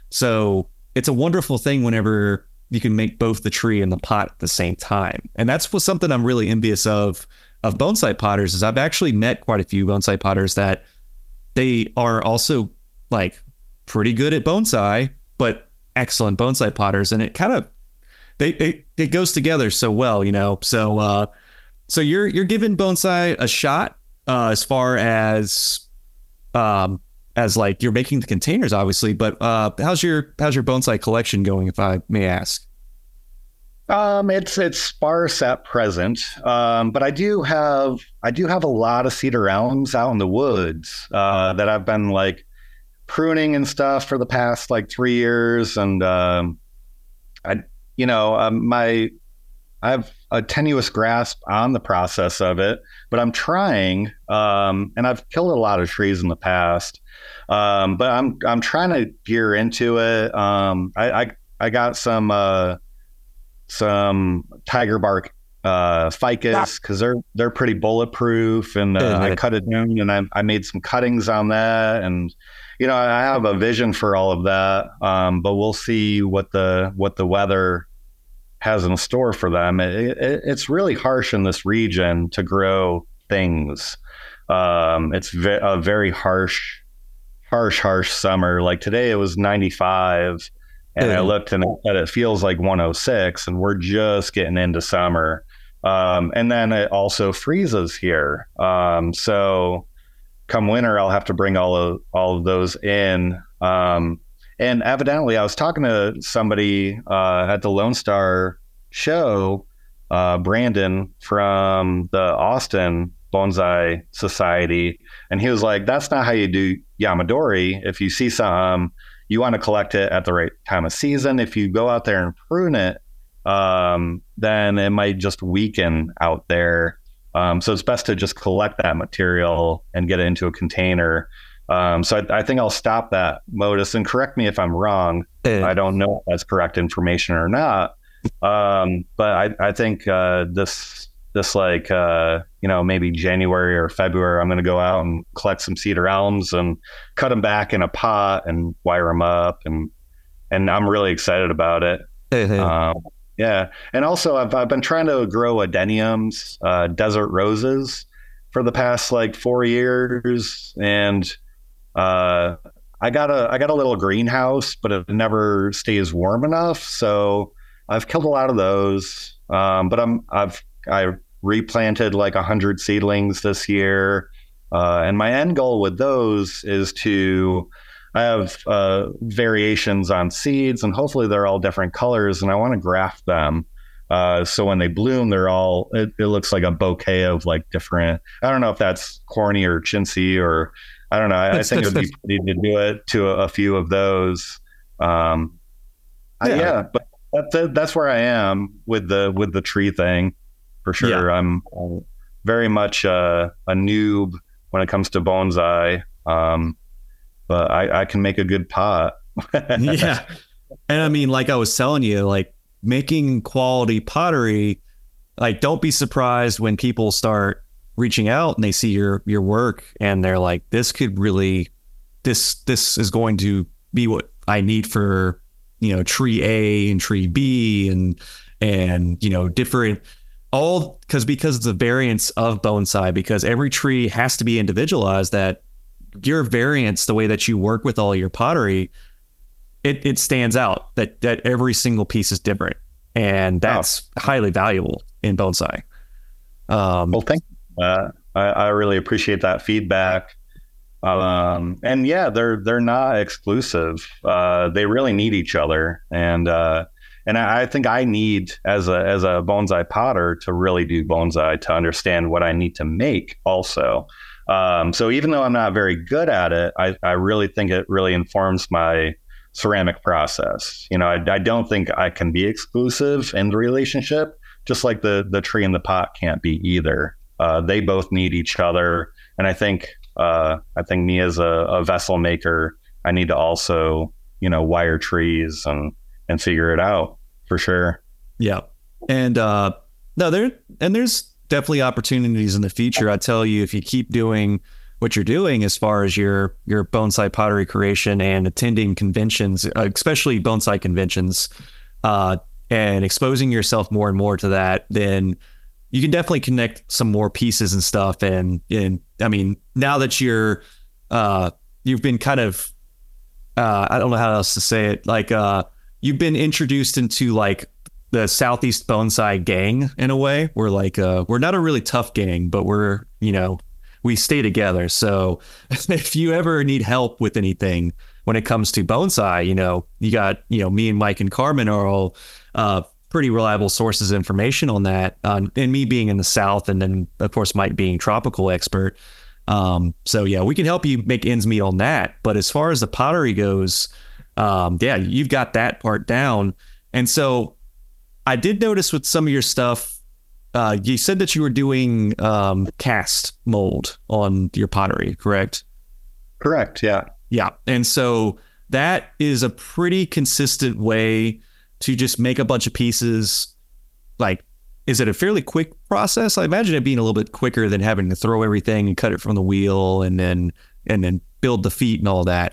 So it's a wonderful thing whenever you can make both the tree and the pot at the same time. And that's something I'm really envious of bonsai potters, is I've actually met quite a few bonsai potters that they are also like pretty good at bonsai, but excellent bonsai potters. And it kind of, it goes together so well, you know? So you're giving bonsai a shot, as far as like you're making the containers, obviously, but how's your bonsai collection going, if I may ask? It's sparse at present, but I do have a lot of cedar elms out in the woods that I've been like pruning and stuff for the past like 3 years, and I have a tenuous grasp on the process of it, but I'm trying, and I've killed a lot of trees in the past, but I'm trying to gear into it. I got some tiger bark ficus, because they're pretty bulletproof, and I cut it down, and I made some cuttings on that, and I have a vision for all of that, but we'll see what the weather has in store for them. It's really harsh in this region to grow things. It's a very harsh summer. Like today it was 95, and I looked and it feels like 106, and we're just getting into summer. And then it also freezes here. So come winter, I'll have to bring all of those in. And evidently, I was talking to somebody at the Lone Star show, Brandon from the Austin Bonsai Society, and he was like, "That's not how you do Yamadori. If you see some, you want to collect it at the right time of season. If you go out there and prune it, then it might just weaken out there. So it's best to just collect that material and get it into a container." So I think I'll stop that, Modus, and correct me if I'm wrong. I don't know if that's correct information or not. But I think this like, maybe January or February, I'm going to go out and collect some cedar elms and cut them back in a pot and wire them up. And I'm really excited about it. Yeah. And also I've been trying to grow adeniums, desert roses, for the past like 4 years. And I got a little greenhouse, but it never stays warm enough. So I've killed a lot of those. But I replanted like 100 seedlings this year. And my end goal with those is I have variations on seeds, and hopefully they're all different colors, and I want to graft them. So when they bloom, it looks like a bouquet of like different, I don't know if that's corny or chintzy, or I don't know. I think it would be pretty to do it to a few of those. But that's where I am with the tree thing, for sure. Yeah. I'm very much a noob when it comes to bonsai. But I can make a good pot. Yeah. And I mean, like I was telling you, like making quality pottery, like don't be surprised when people start reaching out and they see your work and they're like, this is going to be what I need for, tree A and tree B and different, all because it's a variance of bonsai, because every tree has to be individualized, that your variance, the way that you work with all your pottery, it stands out, that every single piece is different, and that's highly valuable in bonsai. Well, thank you. I really appreciate that feedback. And yeah, they're not exclusive. They really need each other, and I think I need, as a bonsai potter, to really do bonsai, to understand what I need to make also. So even though I'm not very good at it, I really think it really informs my ceramic process. I don't think I can be exclusive in the relationship, just like the tree and the pot can't be either. They both need each other. And I think me as a vessel maker, I need to also, wire trees and figure it out, for sure. Yeah. And there's definitely opportunities in the future. I tell you, if you keep doing what you're doing as far as your bonsai pottery creation and attending conventions, especially bonsai conventions, and exposing yourself more and more to that, then you can definitely connect some more pieces and stuff. And I mean, now that you've been kind of, I don't know how else to say it, like you've been introduced into like the Southeast Bonsai gang in a way. We're like, we're not a really tough gang, but we're, we stay together. So if you ever need help with anything when it comes to bonsai, you got, me and Mike and Carmen are all pretty reliable sources of information on that. And me being in the South, and then of course Mike being tropical expert. So yeah, we can help you make ends meet on that. But as far as the pottery goes, you've got that part down. And so I did notice with some of your stuff, you said that you were doing cast mold on your pottery, correct? Correct. Yeah. Yeah. And so that is a pretty consistent way to just make a bunch of pieces. Like, is it a fairly quick process? I imagine it being a little bit quicker than having to throw everything and cut it from the wheel and then build the feet and all that.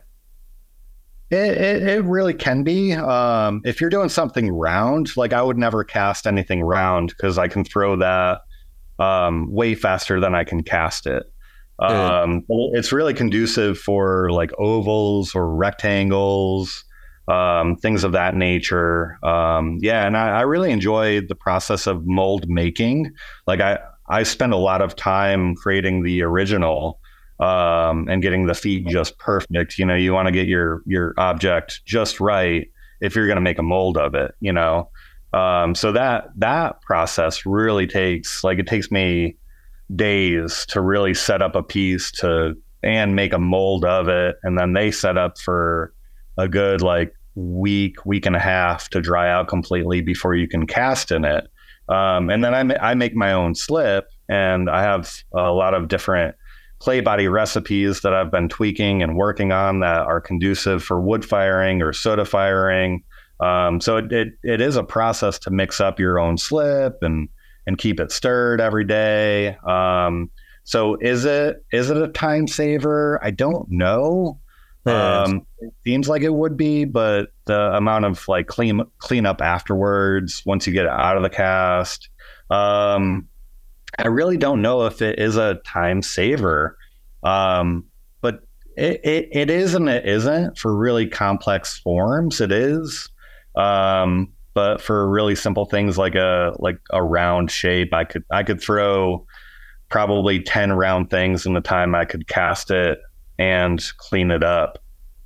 It really can be. If you're doing something round, like I would never cast anything round because I can throw that way faster than I can cast it. It's really conducive for like ovals or rectangles, things of that nature. And I really enjoy the process of mold making. Like I spend a lot of time creating the original and getting the feet just perfect. You want to get your object just right if you're going to make a mold of it, so that process really takes me days to really set up a piece and make a mold of it. And then they set up for a good like week and a half to dry out completely before you can cast in it. And then I make my own slip, and I have a lot of different clay body recipes that I've been tweaking and working on that are conducive for wood firing or soda firing. So it is a process to mix up your own slip and keep it stirred every day. So is it a time saver? I don't know. It seems like it would be, but the amount of like clean up afterwards once you get it out of the cast, I really don't know if it is a time saver, but it is and it isn't. For really complex forms, it is. But for really simple things like a round shape, I could throw probably 10 round things in the time I could cast it and clean it up.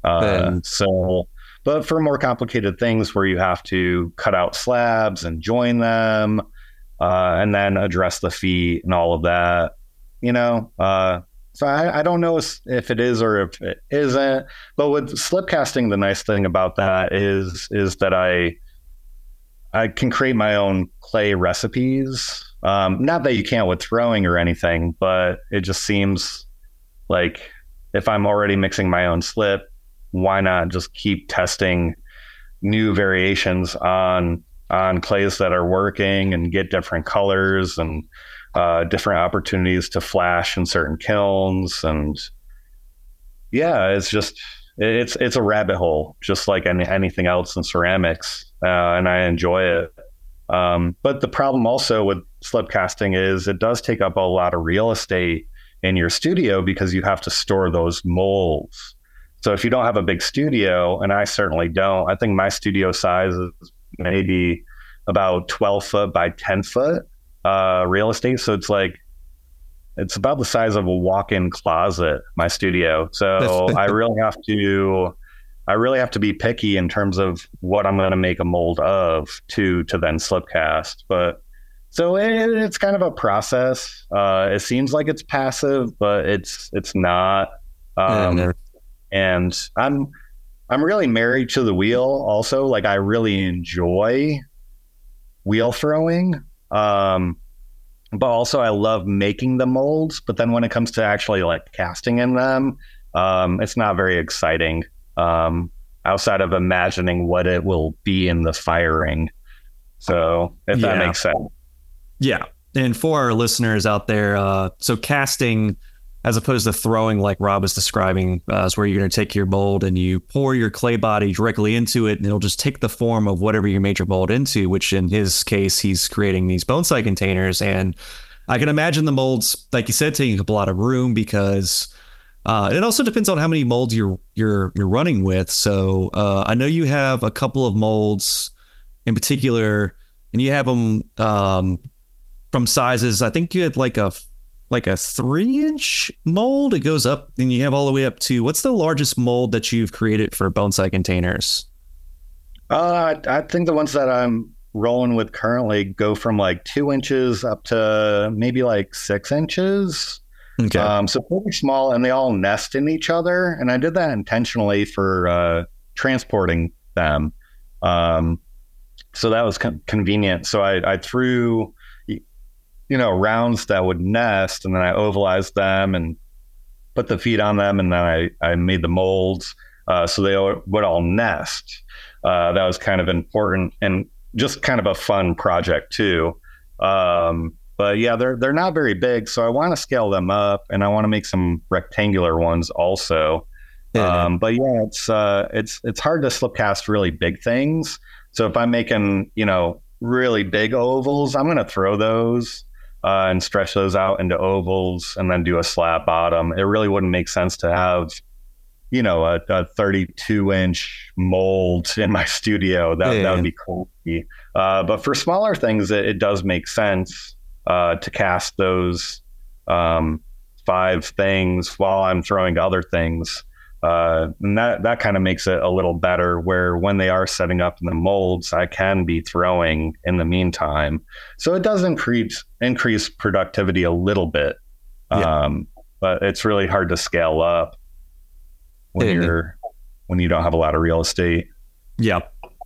But for more complicated things where you have to cut out slabs and join them, and then address the feet and all of that, so I don't know if it is or if it isn't. But with slip casting, the nice thing about that is that I can create my own clay recipes. Not that you can't with throwing or anything, but it just seems like if I'm already mixing my own slip, why not just keep testing new variations on clays that are working and get different colors and different opportunities to flash in certain kilns. And yeah, it's a rabbit hole, just like anything else in ceramics. And I enjoy it. But the problem also with slip casting is it does take up a lot of real estate in your studio because you have to store those molds. So if you don't have a big studio, and I certainly don't, I think my studio size is maybe about 12 foot by 10 foot real estate. So it's about the size of a walk-in closet, my studio. So I really have to be picky in terms of what I'm going to make a mold of to then slip cast. But so it's kind of a process. It seems like it's passive, but it's not. And I'm really married to the wheel also. Like I really enjoy wheel throwing. But also I love making the molds, but then when it comes to actually like casting in them, it's not very exciting. Outside of imagining what it will be in the firing. So if that makes sense. Yeah. And for our listeners out there, so casting as opposed to throwing like Rob was describing, is where you're going to take your mold and you pour your clay body directly into it, and it'll just take the form of whatever you made your mold into, which in his case, he's creating these bonsai containers. And I can imagine the molds, like you said, taking up a lot of room because it also depends on how many molds you're running with. So I know you have a couple of molds in particular, and you have them from sizes. I think you had like a 3-inch mold. It goes up, and you have all the way up to, what's the largest mold that you've created for bonsai containers? I think the ones that I'm rolling with currently go from like 2 inches up to maybe like 6 inches. Okay. So pretty small, and they all nest in each other. And I did that intentionally for transporting them. So that was convenient. So I threw, rounds that would nest, and then I ovalized them and put the feet on them, and then I made the molds so they would all nest. That was kind of important and just kind of a fun project too. But yeah, they're not very big, so I want to scale them up, and I want to make some rectangular ones also. Yeah. But yeah, it's hard to slip cast really big things. So if I'm making really big ovals, I'm going to throw those and stretch those out into ovals, and then do a slab bottom. It really wouldn't make sense to have a 32-inch mold in my studio. That would be crazy. But for smaller things, it does make sense to cast those 5 things while I'm throwing other things. And that kind of makes it a little better, where when they are setting up in the molds, I can be throwing in the meantime. So it does increase productivity a little bit. But it's really hard to scale up when you don't have a lot of real estate. Yeah.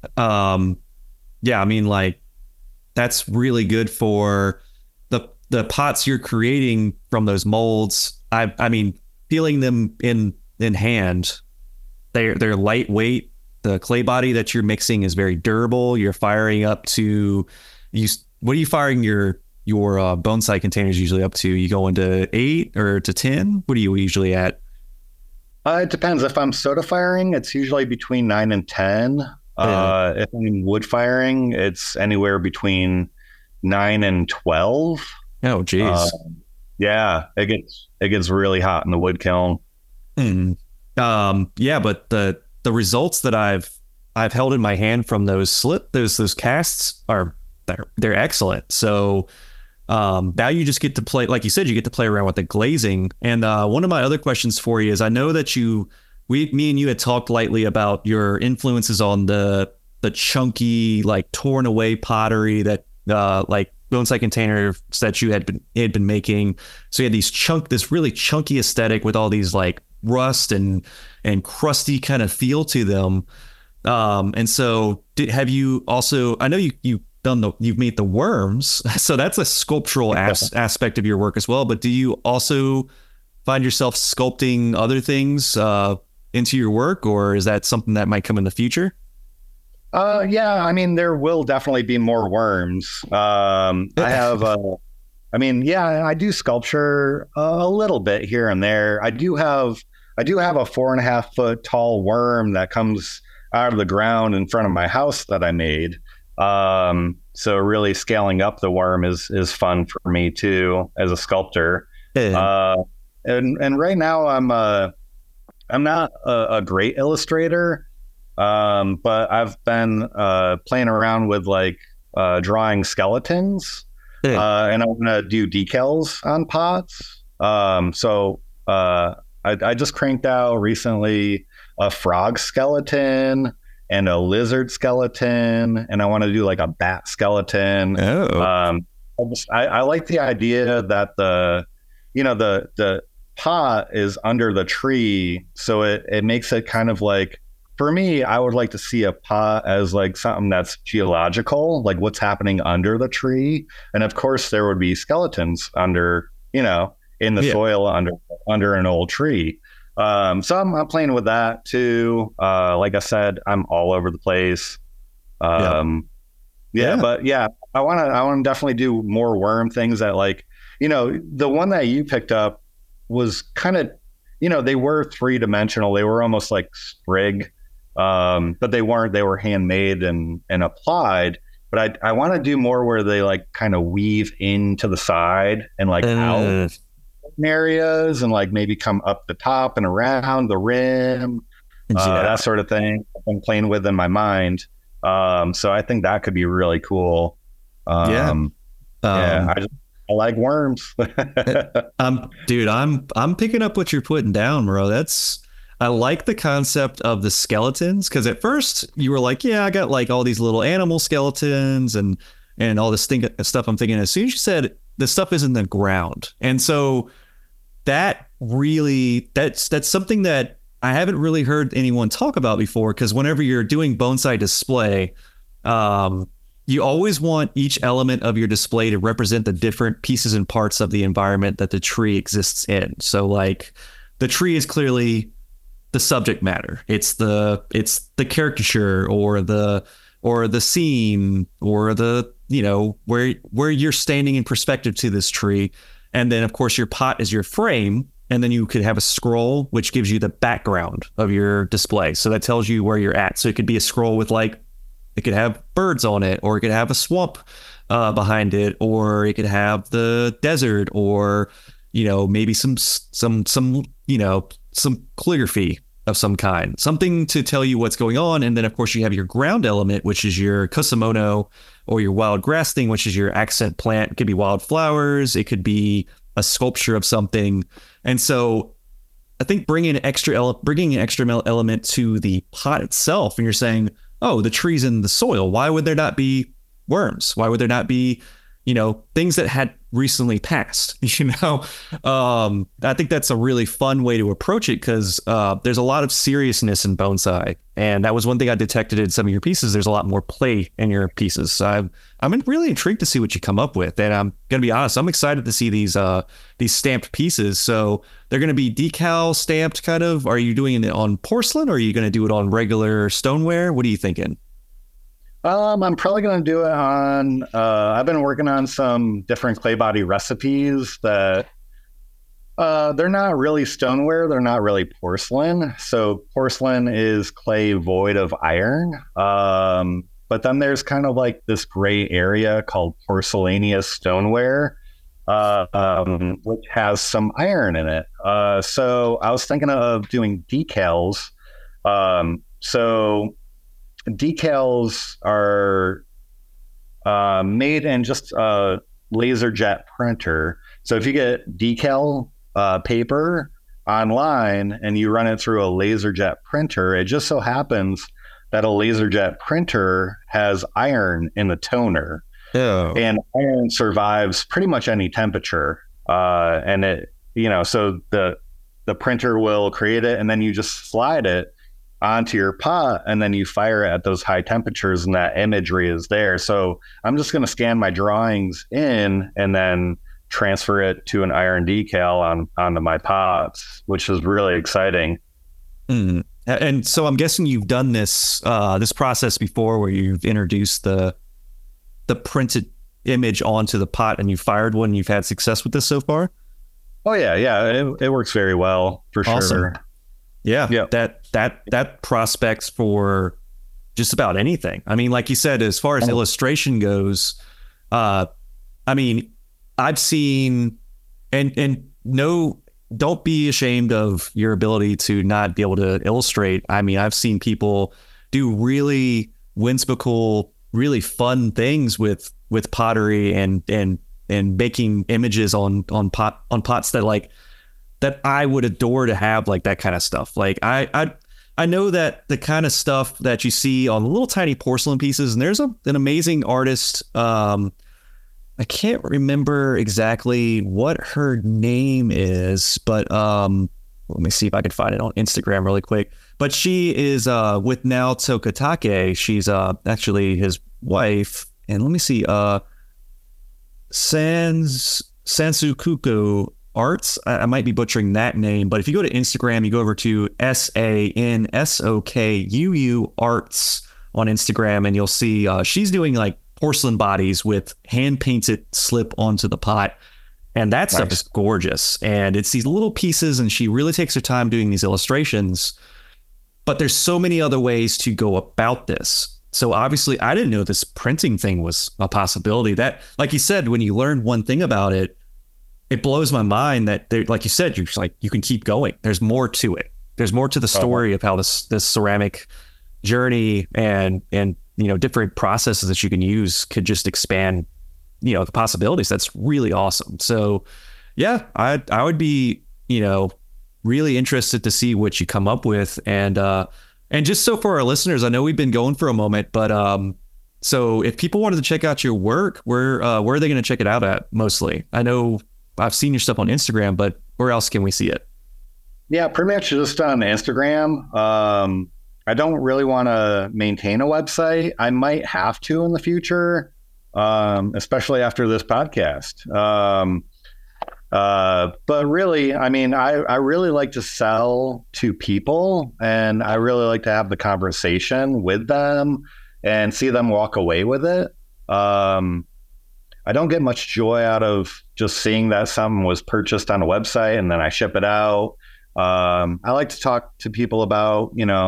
I mean, like, that's really good for the pots you're creating from those molds. I mean, feeling them in hand, they're lightweight. The clay body that you're mixing is very durable. You're firing up to what are you firing your bonsai containers usually up to? You go into 8 or to 10? What are you usually at? It depends. If I'm soda firing, it's usually between 9 and 10. If I'm wood firing, it's anywhere between 9 and 12. Oh, geez. Yeah, it gets really hot in the wood kiln. Yeah, but the results that I've held in my hand from those casts they're excellent. So now you just get to play, like you said, you get to play around with the glazing. And one of my other questions for you is, I know that me and you had talked lightly about your influences on the chunky, like torn away pottery that like bonsai containers that you had been making. So you had this really chunky aesthetic with all these like rust and crusty kind of feel to them. And so have you also, I know you've made the worms, so that's a sculptural aspect of your work as well. But do you also find yourself sculpting other things into your work, or is that something that might come in the future? Yeah, I mean, there will definitely be more worms. I do sculpture a little bit here and there. I do have a 4.5 foot tall worm that comes out of the ground in front of my house that I made. So really scaling up the worm is fun for me too, as a sculptor. And right now I'm not a great illustrator. But I've been playing around with like drawing skeletons, and I want to do decals on pots. So I just cranked out recently a frog skeleton and a lizard skeleton, and I want to do like a bat skeleton. I like the idea that the pot is under the tree, so it makes it kind of like, for me, I would like to see a pot as like something that's geological, like what's happening under the tree. And of course, there would be skeletons under, in the soil under an old tree. So I'm playing with that too. Like I said, I'm all over the place. But yeah, I want to definitely do more worm things that, like, the one that you picked up was kind of, they were 3-dimensional. They were almost like sprig, but they weren't. They were handmade and applied. But I want to do more where they like kind of weave into the side and like out areas and like maybe come up the top and around the rim, that sort of thing. I've been playing with in my mind. So I think that could be really cool. I like worms. Dude, I'm picking up what you're putting down, bro. I like the concept of the skeletons, because at first you were like, yeah, I got like all these little animal skeletons and all this stuff. I'm thinking, as soon as you said the stuff is in the ground, and so that really that's something that I haven't really heard anyone talk about before. Because whenever you're doing bonsai display, you always want each element of your display to represent the different pieces and parts of the environment that the tree exists in. So like the tree is clearly the subject matter. It's the caricature or the scene or the, where you're standing in perspective to this tree. And then of course your pot is your frame. And then you could have a scroll, which gives you the background of your display. So that tells you where you're at. So it could be a scroll with like, it could have birds on it, or it could have a swamp behind it, or it could have the desert, or maybe some calligraphy of some kind, something to tell you what's going on. And then of course you have your ground element, which is your kusamono or your wild grass thing, which is your accent plant. It could be wildflowers, it could be a sculpture of something. And so I think bringing an extra element to the pot itself, and you're saying, oh, the tree's in the soil. Why would there not be worms? Why would there not be, things that had recently passed? I think that's a really fun way to approach it, because there's a lot of seriousness in bonsai. And that was one thing I detected in some of your pieces. There's a lot more play in your pieces. So I'm really intrigued to see what you come up with. And I'm going to be honest, I'm excited to see these stamped pieces. So they're going to be decal stamped kind of. Are you doing it on porcelain, or are you going to do it on regular stoneware? What are you thinking? I'm probably going to do it on, I've been working on some different clay body recipes that they're not really stoneware. They're not really porcelain. So porcelain is clay void of iron. But then there's kind of like this gray area called porcelaneous stoneware, which has some iron in it. So I was thinking of doing decals. So decals are made in just a laser jet printer. So if you get decal paper online and you run it through a laser jet printer, it just so happens that a laser jet printer has iron in the toner. Oh. And iron survives pretty much any temperature. And it, so the printer will create it, and then you just slide it onto your pot, and then you fire it at those high temperatures, and that imagery is there. So I'm just going to scan my drawings in and then transfer it to an iron decal onto my pots, which is really exciting. Mm. And so I'm guessing you've done this process before, where you've introduced the printed image onto the pot and you fired one, and you've had success with this so far? Oh yeah. It works very well for sure. Yeah. That prospects for just about anything. I mean, like you said, as far as illustration goes, I mean, I've seen, and no, don't be ashamed of your ability to not be able to illustrate. I mean, I've seen people do really whimsical, really fun things with pottery and making images on pots that I would adore to have, like that kind of stuff. Like I know that the kind of stuff that you see on little tiny porcelain pieces, and there's an amazing artist. I can't remember exactly what her name is, but let me see if I can find it on Instagram really quick. But she is with Naoto Katake. She's actually his wife. And let me see, Sansukuku Arts. I might be butchering that name, but if you go to Instagram, you go over to SANSOKUU Arts on Instagram, and you'll see she's doing like porcelain bodies with hand painted slip onto the pot. And that stuff is gorgeous. And it's these little pieces, and she really takes her time doing these illustrations. But there's so many other ways to go about this. So obviously, I didn't know this printing thing was a possibility. That, like you said, when you learn one thing about it, it blows my mind that, like you said, you can keep going. There's more to it. There's more to the story of how this ceramic journey and different processes that you can use could just expand the possibilities. That's really awesome. So yeah, I would be, really interested to see what you come up with. And just so for our listeners, I know we've been going for a moment, but so if people wanted to check out your work, where are they going to check it out at mostly? I know I've seen your stuff on Instagram, but where else can we see it? Yeah, pretty much just on Instagram. I don't really want to maintain a website. I might have to in the future. Especially after this podcast. But really, I mean, I really like to sell to people, and I really like to have the conversation with them and see them walk away with it. I don't get much joy out of just seeing that something was purchased on a website and then I ship it out. I like to talk to people about,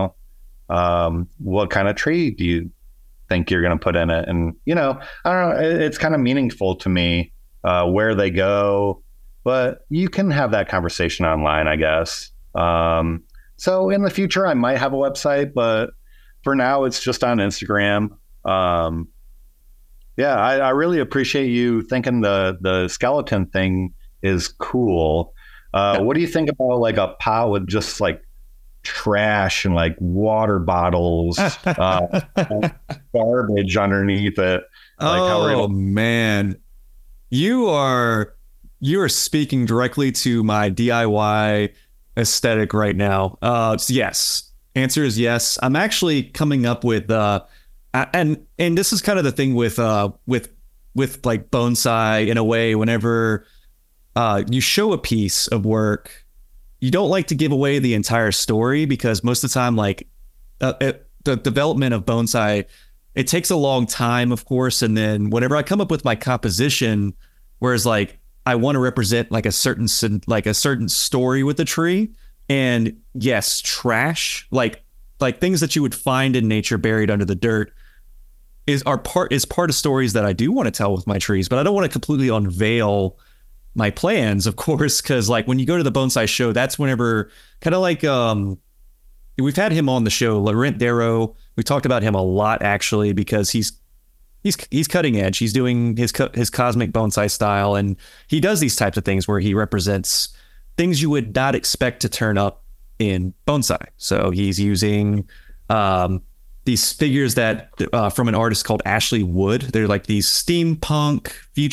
what kind of tree do you think you're going to put in it? And, I don't know, it's kind of meaningful to me where they go, but you can have that conversation online, I guess. So in the future, I might have a website, but for now it's just on Instagram. Yeah, I really appreciate you thinking the skeleton thing is cool. What do you think about like a pot with just like trash and like water bottles, garbage underneath it? Like, man, you are speaking directly to my DIY aesthetic right now. Yes, answer is yes. I'm actually coming up with and this is kind of the thing with like bonsai in a way. Whenever you show a piece of work, you don't like to give away the entire story, because most of the time, like the development of bonsai, it takes a long time, of course. And then whenever I come up with my composition, whereas like I want to represent like a certain story with the tree, and yes, trash, like things that you would find in nature buried under the dirt is part of stories that I do want to tell with my trees, but I don't want to completely unveil my plans, of course, because like when you go to the bonsai show, that's whenever kind of like we've had him on the show, Laurent Darrow. We talked about him a lot actually, because he's cutting edge. He's doing his cosmic bonsai style, and he does these types of things where he represents things you would not expect to turn up in bonsai. So he's using these figures that from an artist called Ashley Wood. They're like these steampunk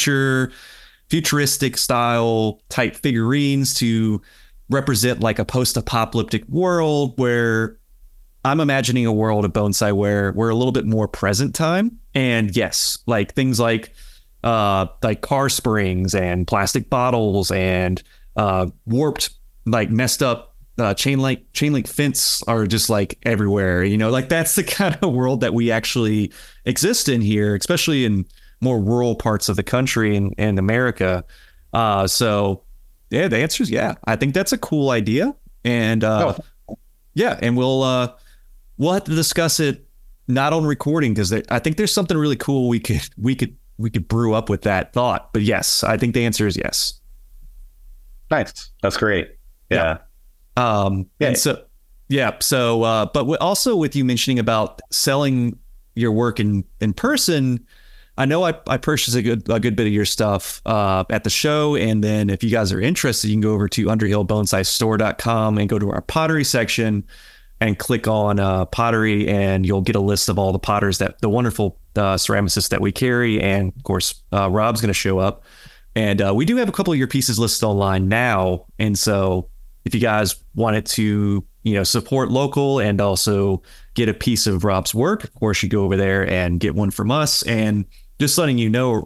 futuristic style type figurines to represent like a post-apocalyptic world, where I'm imagining a world of bonsai where we're a little bit more present time. And yes, like things like car springs and plastic bottles and warped, like messed up chain link fence are just like everywhere, like that's the kind of world that we actually exist in here, especially in more rural parts of the country in America. So yeah, the answer is yeah. I think that's a cool idea. And yeah, and we'll have to discuss it not on recording, because I think there's something really cool we could brew up with that thought. But yes, I think the answer is yes. Nice. That's great. Yeah. And so, yeah. So, but also with you mentioning about selling your work in person, I know I purchased a good bit of your stuff at the show. And then if you guys are interested, you can go over to underhillbonsaistore.com and go to our pottery section and click on pottery, and you'll get a list of all the potters the wonderful ceramicists that we carry. And of course, Rob's going to show up. And we do have a couple of your pieces listed online now. And so if you guys wanted to, support local and also get a piece of Rob's work, of course, you go over there and get one from us. And just letting you know,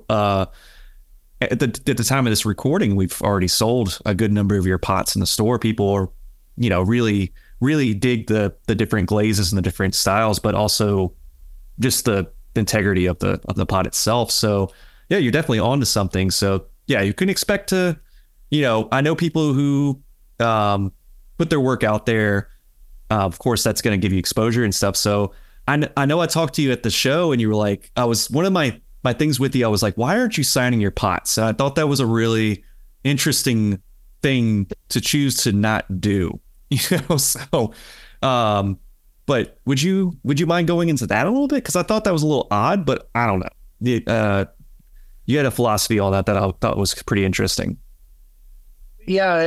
at the time of this recording, we've already sold a good number of your pots in the store. People are, really, really dig the different glazes and the different styles, but also just the integrity of the pot itself. So yeah, you're definitely onto something. So yeah, you can expect to, I know people who put their work out there. Of course, that's going to give you exposure and stuff. So I know I talked to you at the show and you were like, one of my things with you, I was like, why aren't you signing your pots? And I thought that was a really interesting thing to choose to not do, so, but would you mind going into that a little bit? Cause I thought that was a little odd, but I don't know. You had a philosophy on that I thought was pretty interesting. Yeah,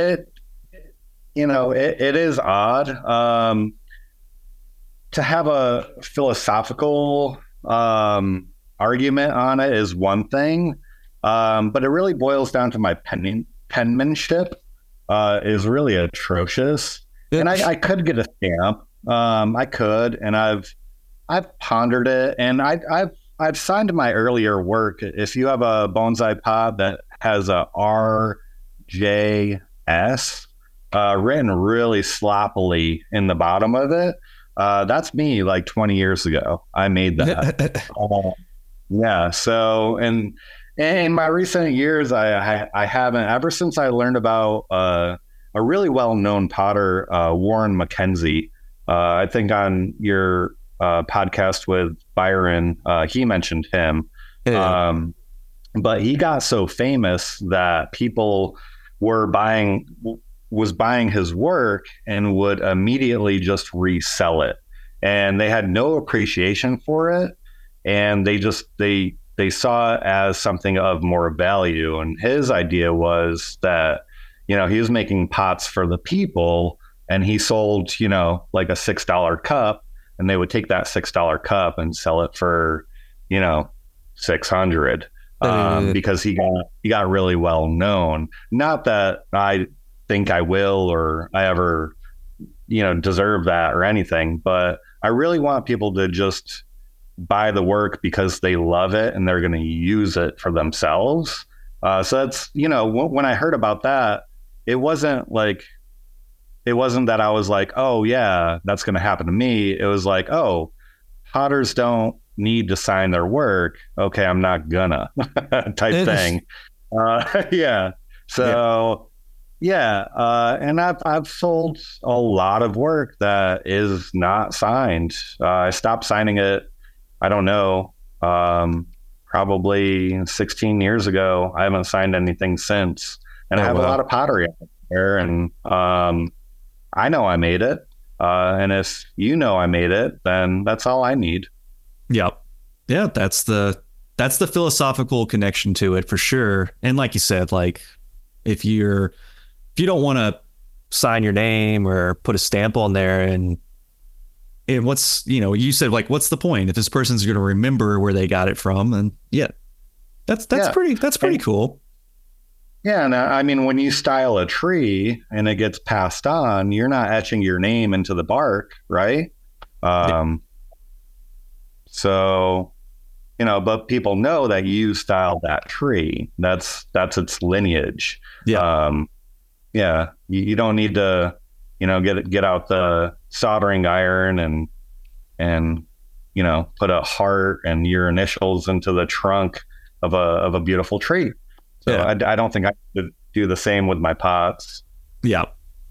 it is odd. To have a philosophical argument on it is one thing, but it really boils down to my penmanship is really atrocious. And I could get a stamp. I could, and I've pondered it, and I've signed my earlier work. If you have a bonsai pot that has a RJS written really sloppily in the bottom of it, that's me like 20 years ago. I made that. Yeah. So, and in my recent years, I haven't, ever since I learned about a really well-known potter, Warren McKenzie. I think on your podcast with Byron, he mentioned him. Yeah. But he got so famous that people was buying his work and would immediately just resell it. And they had no appreciation for it. And they saw it as something of more value. And his idea was that, he was making pots for the people, and he sold, like a $6 cup, and they would take that $6 cup and sell it for, $600, because he got really well known. Not that I think I will or I ever, deserve that or anything, but I really want people to just buy the work because they love it and they're going to use it for themselves. So that's, when I heard about that, it wasn't that I was like, oh yeah, that's going to happen to me. It was like, oh, potters don't need to sign their work. Okay, I'm not gonna type thing. Yeah. So yeah. And I've sold a lot of work that is not signed. I stopped signing it, I don't know, probably 16 years ago. I haven't signed anything since. And I have a lot of pottery out there, and I know I made it. And if I made it, then that's all I need. Yep. Yeah, that's the philosophical connection to it for sure. And like you said, like if you don't want to sign your name or put a stamp on there, and what's, you said, like, what's the point if this person's going to remember where they got it from? And yeah, that's pretty cool. Yeah. And I mean, when you style a tree and it gets passed on, you're not etching your name into the bark, right? So, but people know that you styled that tree. That's its lineage. Yeah. Yeah. You don't need to, get out the soldering iron and put a heart and your initials into the trunk of a beautiful tree. So yeah. I don't think I could do the same with my pots. Yeah.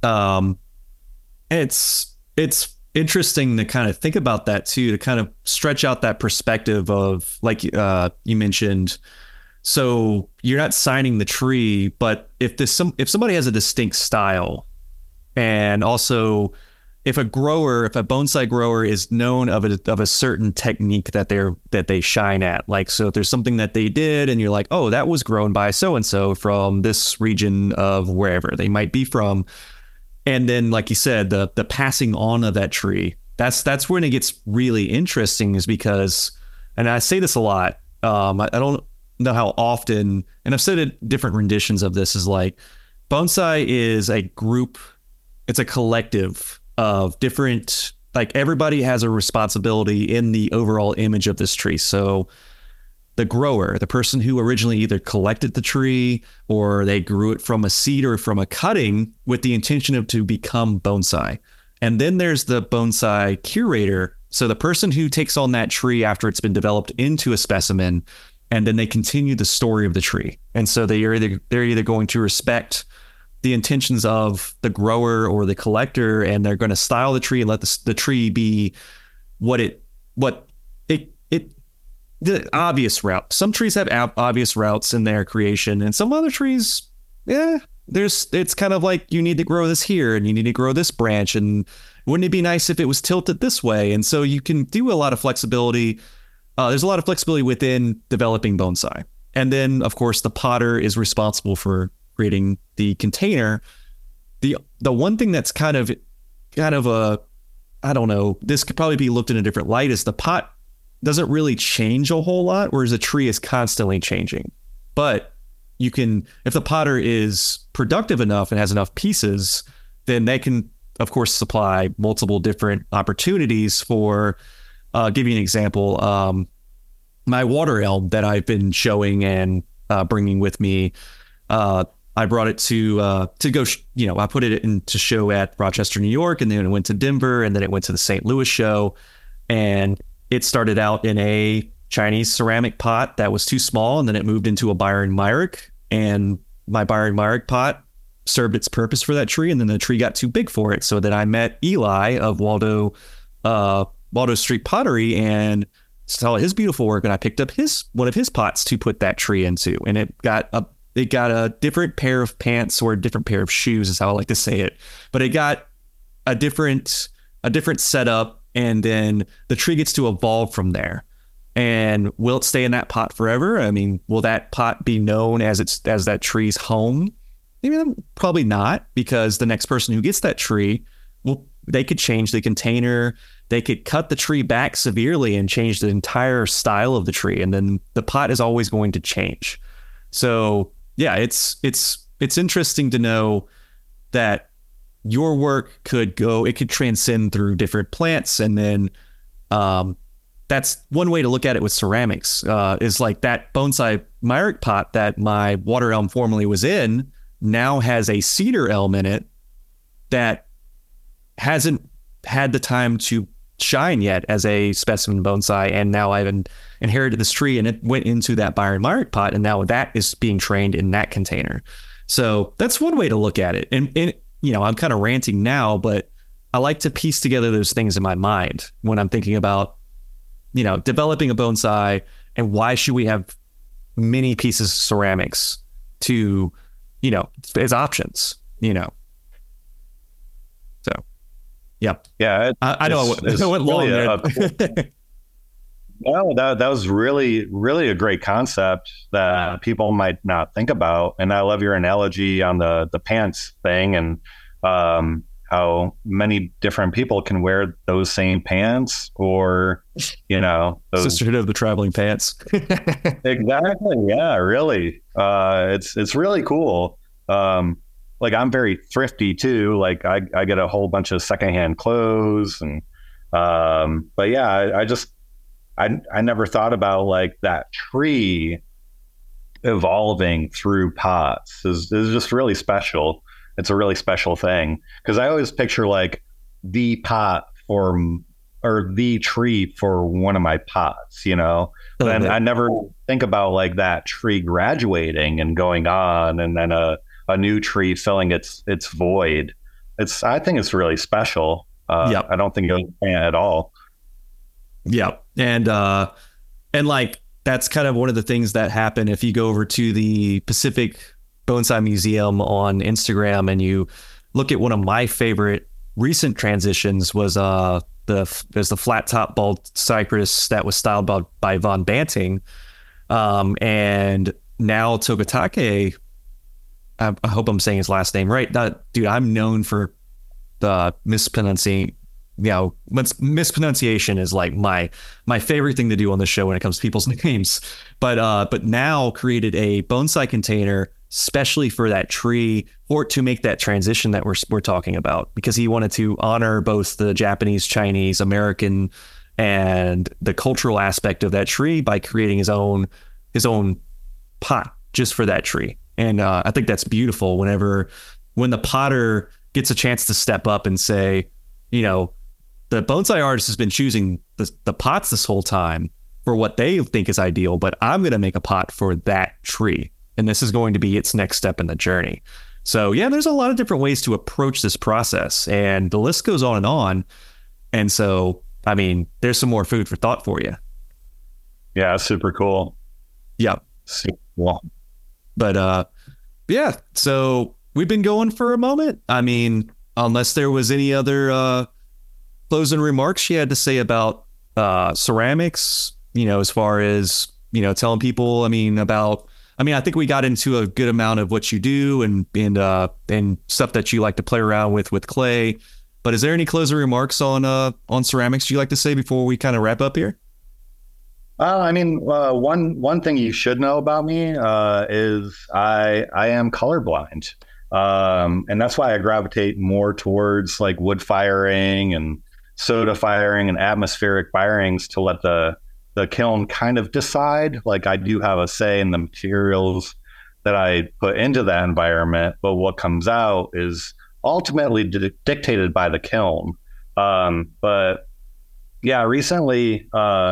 It's interesting to kind of think about that too, to kind of stretch out that perspective of, like, you mentioned, so you're not signing the tree, but if somebody has a distinct style, and also if a bonsai grower is known of a certain technique that they shine at, like, so if there's something that they did and you're like, oh, that was grown by so-and-so from this region of wherever they might be from. And then, like you said, the passing on of that tree, that's when it gets really interesting, is because, and I say this a lot, I don't know how often, and I've said it different renditions of this, is like, bonsai is a group, it's a collective of different, like, everybody has a responsibility in the overall image of this tree. So the grower, the person who originally either collected the tree or they grew it from a seed or from a cutting with the intention to become bonsai. And then there's the bonsai curator. So the person who takes on that tree after it's been developed into a specimen, and then they continue the story of the tree. And so they're either going to respect the intentions of the grower or the collector, and they're going to style the tree and let the tree be the obvious route. Some trees have obvious routes in their creation, and some other trees, it's kind of like, you need to grow this here and you need to grow this branch, and wouldn't it be nice if it was tilted this way? And so you can do a lot of flexibility. There's a lot of flexibility within developing bonsai. And then, of course, the potter is responsible for creating the container. The one thing that's kind of a, I don't know, this could probably be looked in a different light, is the pot doesn't really change a whole lot, whereas the tree is constantly changing. But you can, if the potter is productive enough and has enough pieces, then they can, of course, supply multiple different opportunities for, give you an example, my water elm that I've been showing and bringing with me, I brought it to go, I put it into show at Rochester, New York, and then it went to Denver, and then it went to the St. Louis show. And it started out in a Chinese ceramic pot that was too small, and then it moved into a Byron Myrick, and my Byron Myrick pot served its purpose for that tree, and then the tree got too big for it. So then I met Eli of Waldo Street Pottery and saw his beautiful work, and I picked up one of his pots to put that tree into, and it got a different pair of pants, or a different pair of shoes is how I like to say it, but it got a different setup. And then the tree gets to evolve from there. And will it stay in that pot forever? I mean, will that pot be known as that tree's home? Maybe probably not, because the next person who gets that tree, they could change the container. They could cut the tree back severely and change the entire style of the tree. And then the pot is always going to change. So yeah, it's interesting to know that your work could transcend through different plants. And then that's one way to look at it with ceramics, is like that bonsai Myrick pot that my water elm formerly was in now has a cedar elm in it that hasn't had the time to shine yet as a specimen bonsai. And now I've inherited this tree, and it went into that Byron Myrick pot, and now that is being trained in that container. So that's one way to look at it. And I'm kind of ranting now, but I like to piece together those things in my mind when I'm thinking about, developing a bonsai, and why should we have many pieces of ceramics to, as options, So, yeah. Yeah. I know I went long there. No, that was really, really a great concept that people might not think about. And I love your analogy on the pants thing, and how many different people can wear those same pants, or, those... Sisterhood of the Traveling Pants. Exactly. Yeah, really. It's really cool. Like, I'm very thrifty too. Like, I get a whole bunch of secondhand clothes, and but yeah, I never thought about like that tree evolving through pots is just really special. It's a really special thing, because I always picture like the pot or the tree for one of my pots, but I never think about like that tree graduating and going on, and then a new tree filling its void. I think it's really special. Yep. I don't think it was planned at all. Yeah. And like, that's kind of one of the things that happen if you go over to the Pacific Bonsai Museum on Instagram, and you look at one of my favorite recent transitions was the flat top bald cypress that was styled by Von Banting. And now Togatake, I hope I'm saying his last name right. Dude, I'm known for the mispronunciation. Mispronunciation is like my favorite thing to do on the show when it comes to people's names. But now created a bonsai container especially for that tree, or to make that transition that we're talking about, because he wanted to honor both the Japanese, Chinese, American, and the cultural aspect of that tree by creating his own pot just for that tree. And I think that's beautiful when the potter gets a chance to step up and say, the bonsai artist has been choosing the pots this whole time for what they think is ideal, but I'm going to make a pot for that tree. And this is going to be its next step in the journey. So yeah, there's a lot of different ways to approach this process, and the list goes on and on. And so, I mean, there's some more food for thought for you. Yeah, super cool. Yeah. Super cool. But yeah, so we've been going for a moment. I mean, unless there was any other closing remarks you had to say about ceramics, as far as, telling people, I think we got into a good amount of what you do and stuff that you like to play around with clay. But is there any closing remarks on ceramics you'd like to say before we kind of wrap up here? One thing you should know about me is I am colorblind, and that's why I gravitate more towards like wood firing and soda firing and atmospheric firings to let the kiln kind of decide. Like, I do have a say in the materials that I put into that environment, but what comes out is ultimately dictated by the kiln. But yeah, recently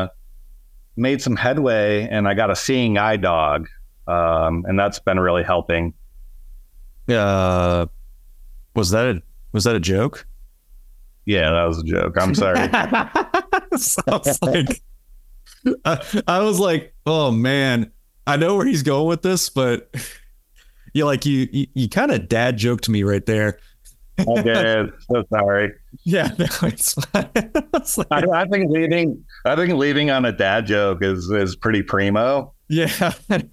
made some headway, and I got a seeing eye dog, and that's been really helping. Was that a joke? Yeah, that was a joke. I'm sorry. Sounds like I was like, oh man, I know where he's going with this, but you kind of dad joked me right there. I did. So sorry. Yeah, no, it's fine. I think leaving on a dad joke is pretty primo. Yeah.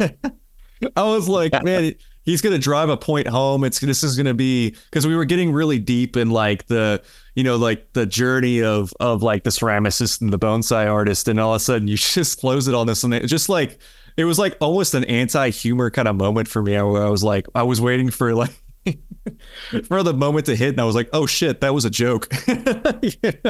I was like, man, he's gonna drive a point home. This is gonna be, because we were getting really deep in like the journey of like the ceramicist and the bonsai artist, and all of a sudden you just close it on this, and it was like almost an anti-humor kind of moment for me, where I was waiting for like for the moment to hit, and I was like, oh shit, that was a joke. Yeah.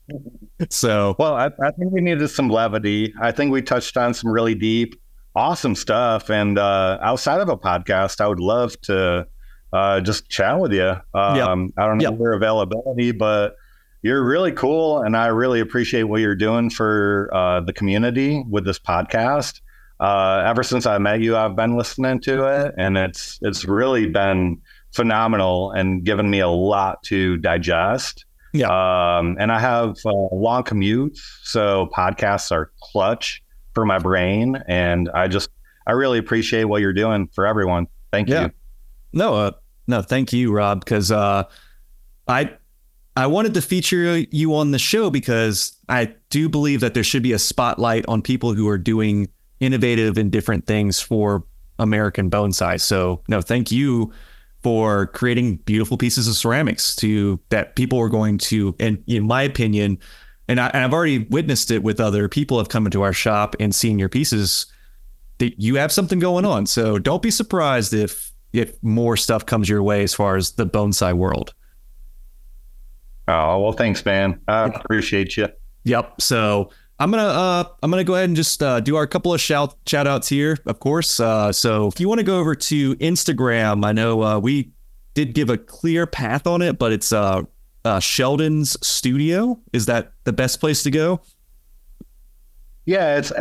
So, well, I think we needed some levity. I think we touched on some really deep, awesome stuff, and outside of a podcast, I would love to just chat with you. I don't know your availability, but you're really cool, and I really appreciate what you're doing for the community with this podcast. Ever since I met you, I've been listening to it, and it's really been phenomenal and given me a lot to digest. Yeah. And I have long commutes, so podcasts are clutch for my brain, and I really appreciate what you're doing for everyone. Thank you. No, thank you, Rob, because I wanted to feature you on the show because I do believe that there should be a spotlight on people who are doing innovative and different things for American bonsai. So, no, thank you for creating beautiful pieces of ceramics that people are going to, and in my opinion, and I've already witnessed it with other people have come into our shop and seen your pieces, that you have something going on. So don't be surprised if more stuff comes your way as far as the bonsai world. Oh, well, thanks, man. I appreciate you. Yep. So I'm gonna go ahead and just do our couple of shout outs here, of course. So if you want to go over to Instagram, I know we did give a clear path on it, but it's Sheldon's Studio. Is that the best place to go? Yeah, it's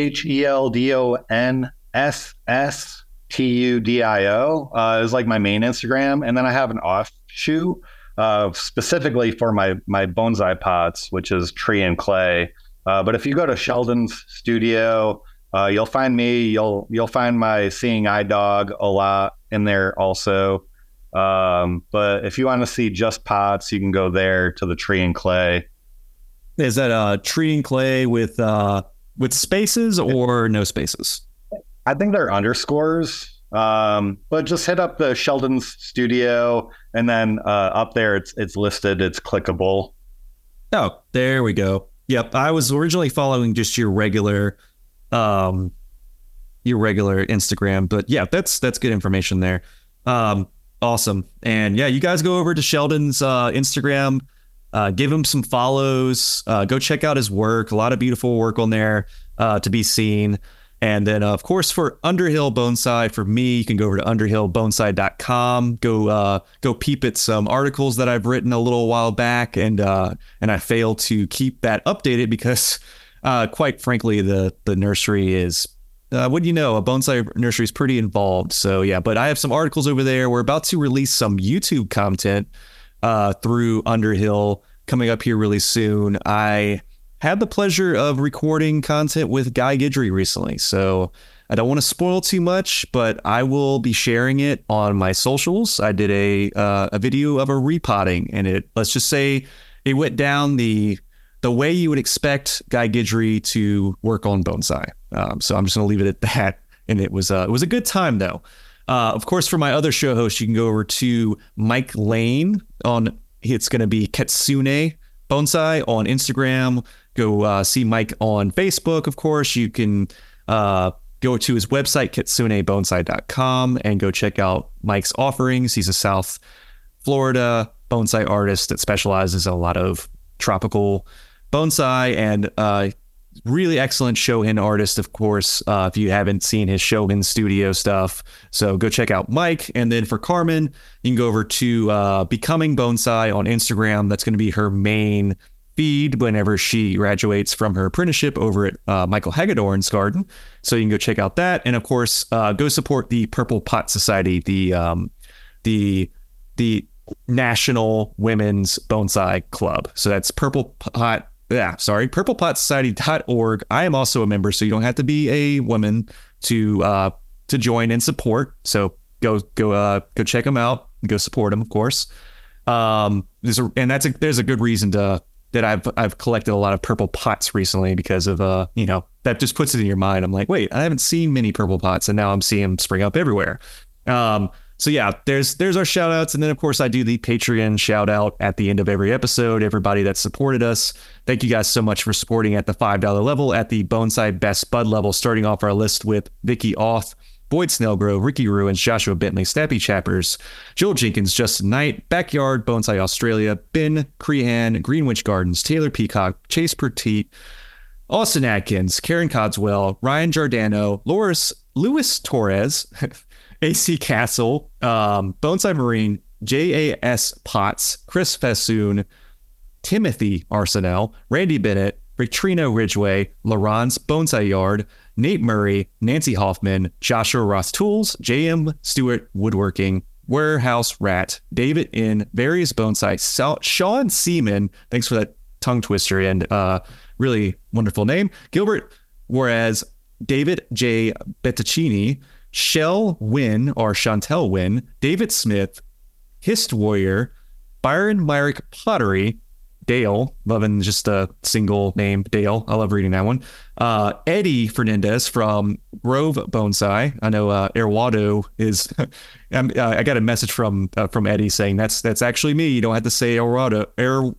SheldonSSTudio. Is like my main Instagram, and then I have an offshoot specifically for my bonsai pots, which is tree and clay. But if you go to Sheldon's Studio, you'll find me. You'll find my seeing eye dog a lot in there also. But if you want to see just pots, you can go there to the tree and clay. Is that tree and clay with spaces or no spaces? I think they're underscores. But just hit up the Sheldon's Studio, and then up there it's listed. It's clickable. Oh, there we go. Yep, I was originally following just your regular Instagram, but yeah, that's good information there. Awesome. And yeah, you guys go over to Sheldon's Instagram, give him some follows, go check out his work. A lot of beautiful work on there to be seen. And then, of course, for Underhill Bonsai, for me, you can go over to underhillbonsai.com. Go peep at some articles that I've written a little while back, and I failed to keep that updated because quite frankly, the nursery is, what do you know? A bonsai nursery is pretty involved. So yeah, but I have some articles over there. We're about to release some YouTube content through Underhill coming up here really soon. I had the pleasure of recording content with Guy Guidry recently, so I don't want to spoil too much, but I will be sharing it on my socials. I did a video of a repotting, and let's just say it went down the way you would expect Guy Guidry to work on bonsai. So I'm just going to leave it at that. And it was a good time though. Of course, for my other show host, you can go over to Mike Lane it's going to be Kitsune Bonsai on Instagram. Go see Mike on Facebook. Of course, you can go to his website, kitsunebonsai.com, and go check out Mike's offerings. He's a South Florida bonsai artist that specializes in a lot of tropical bonsai and really excellent Shohin artist, of course, if you haven't seen his Shohin studio stuff. So go check out Mike. And then for Carmen, you can go over to Becoming Bonsai on Instagram. That's going to be her main feed whenever she graduates from her apprenticeship over at Michael Hagedorn's garden. So you can go check out that. And of course, go support the Purple Pot Society, the National Women's Bonsai Club. So that's purplepotsociety.org. I am also a member, so you don't have to be a woman to join and support. So go check them out and go support them, of course. There's a good reason that I've collected a lot of purple pots recently because of that just puts it in your mind. I'm like, wait, I haven't seen many purple pots, and now I'm seeing them spring up everywhere. So yeah, there's our shout outs. And then of course I do the Patreon shout out at the end of every episode. Everybody that supported us, thank you guys so much for supporting at the $5 level, at the Bonsai Best Bud level, starting off our list with Vicky Auth, Boyd Snellgrove, Ricky Ruins, Joshua Bentley, Snappy Chappers, Joel Jenkins, Justin Knight, Backyard, Bonsai Australia, Ben Crehan, Greenwich Gardens, Taylor Peacock, Chase Petit, Austin Atkins, Karen Codswell, Ryan Giordano, Luis Torres, AC Castle, Bonsai Marine, JAS Potts, Chris Fessoon, Timothy Arsenal, Randy Bennett, Victorino Ridgway, Laurence Bonsai Yard, Nate Murray, Nancy Hoffman, Joshua Ross Tools, JM Stewart Woodworking, Warehouse Rat, David N, Various Bonsai, Sean Seaman, thanks for that tongue twister and really wonderful name, Gilbert Juarez, David J. Bettaccini, Shell Wynn or Chantel Wynn, David Smith, Hist Warrior, Byron Myrick Pottery, Dale, loving just a single name, Dale. I love reading that one. Eddie Fernandez from Grove Bonsai. I know Eduardo is. I got a message from Eddie saying that's actually me. You don't have to say Eduardo.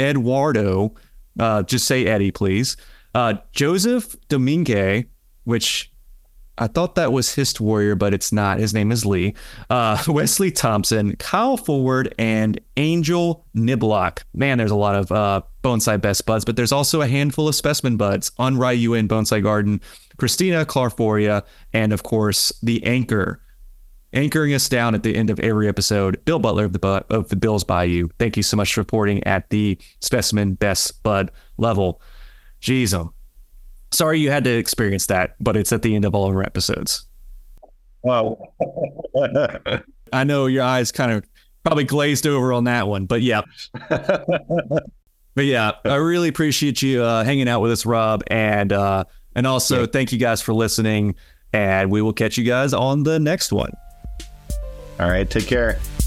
Just say Eddie, please. Joseph Domingue, which I thought that was Hist Warrior, but it's not. His name is Lee. Wesley Thompson, Kyle Forward, and Angel Niblock. Man, there's a lot of Bonsai Best Buds, but there's also a handful of specimen buds on Ryuin Bonsai Garden, Christina Clarforia, and of course, the anchoring us down at the end of every episode, Bill Butler of the Bill's Bayou. Thank you so much for reporting at the Specimen Best Bud level. Jeez, sorry you had to experience that, but it's at the end of all of our episodes. Wow. I know your eyes kind of probably glazed over on that one, but yeah. But yeah, I really appreciate you hanging out with us, Rob. And also thank you guys for listening, and we will catch you guys on the next one. All right. Take care.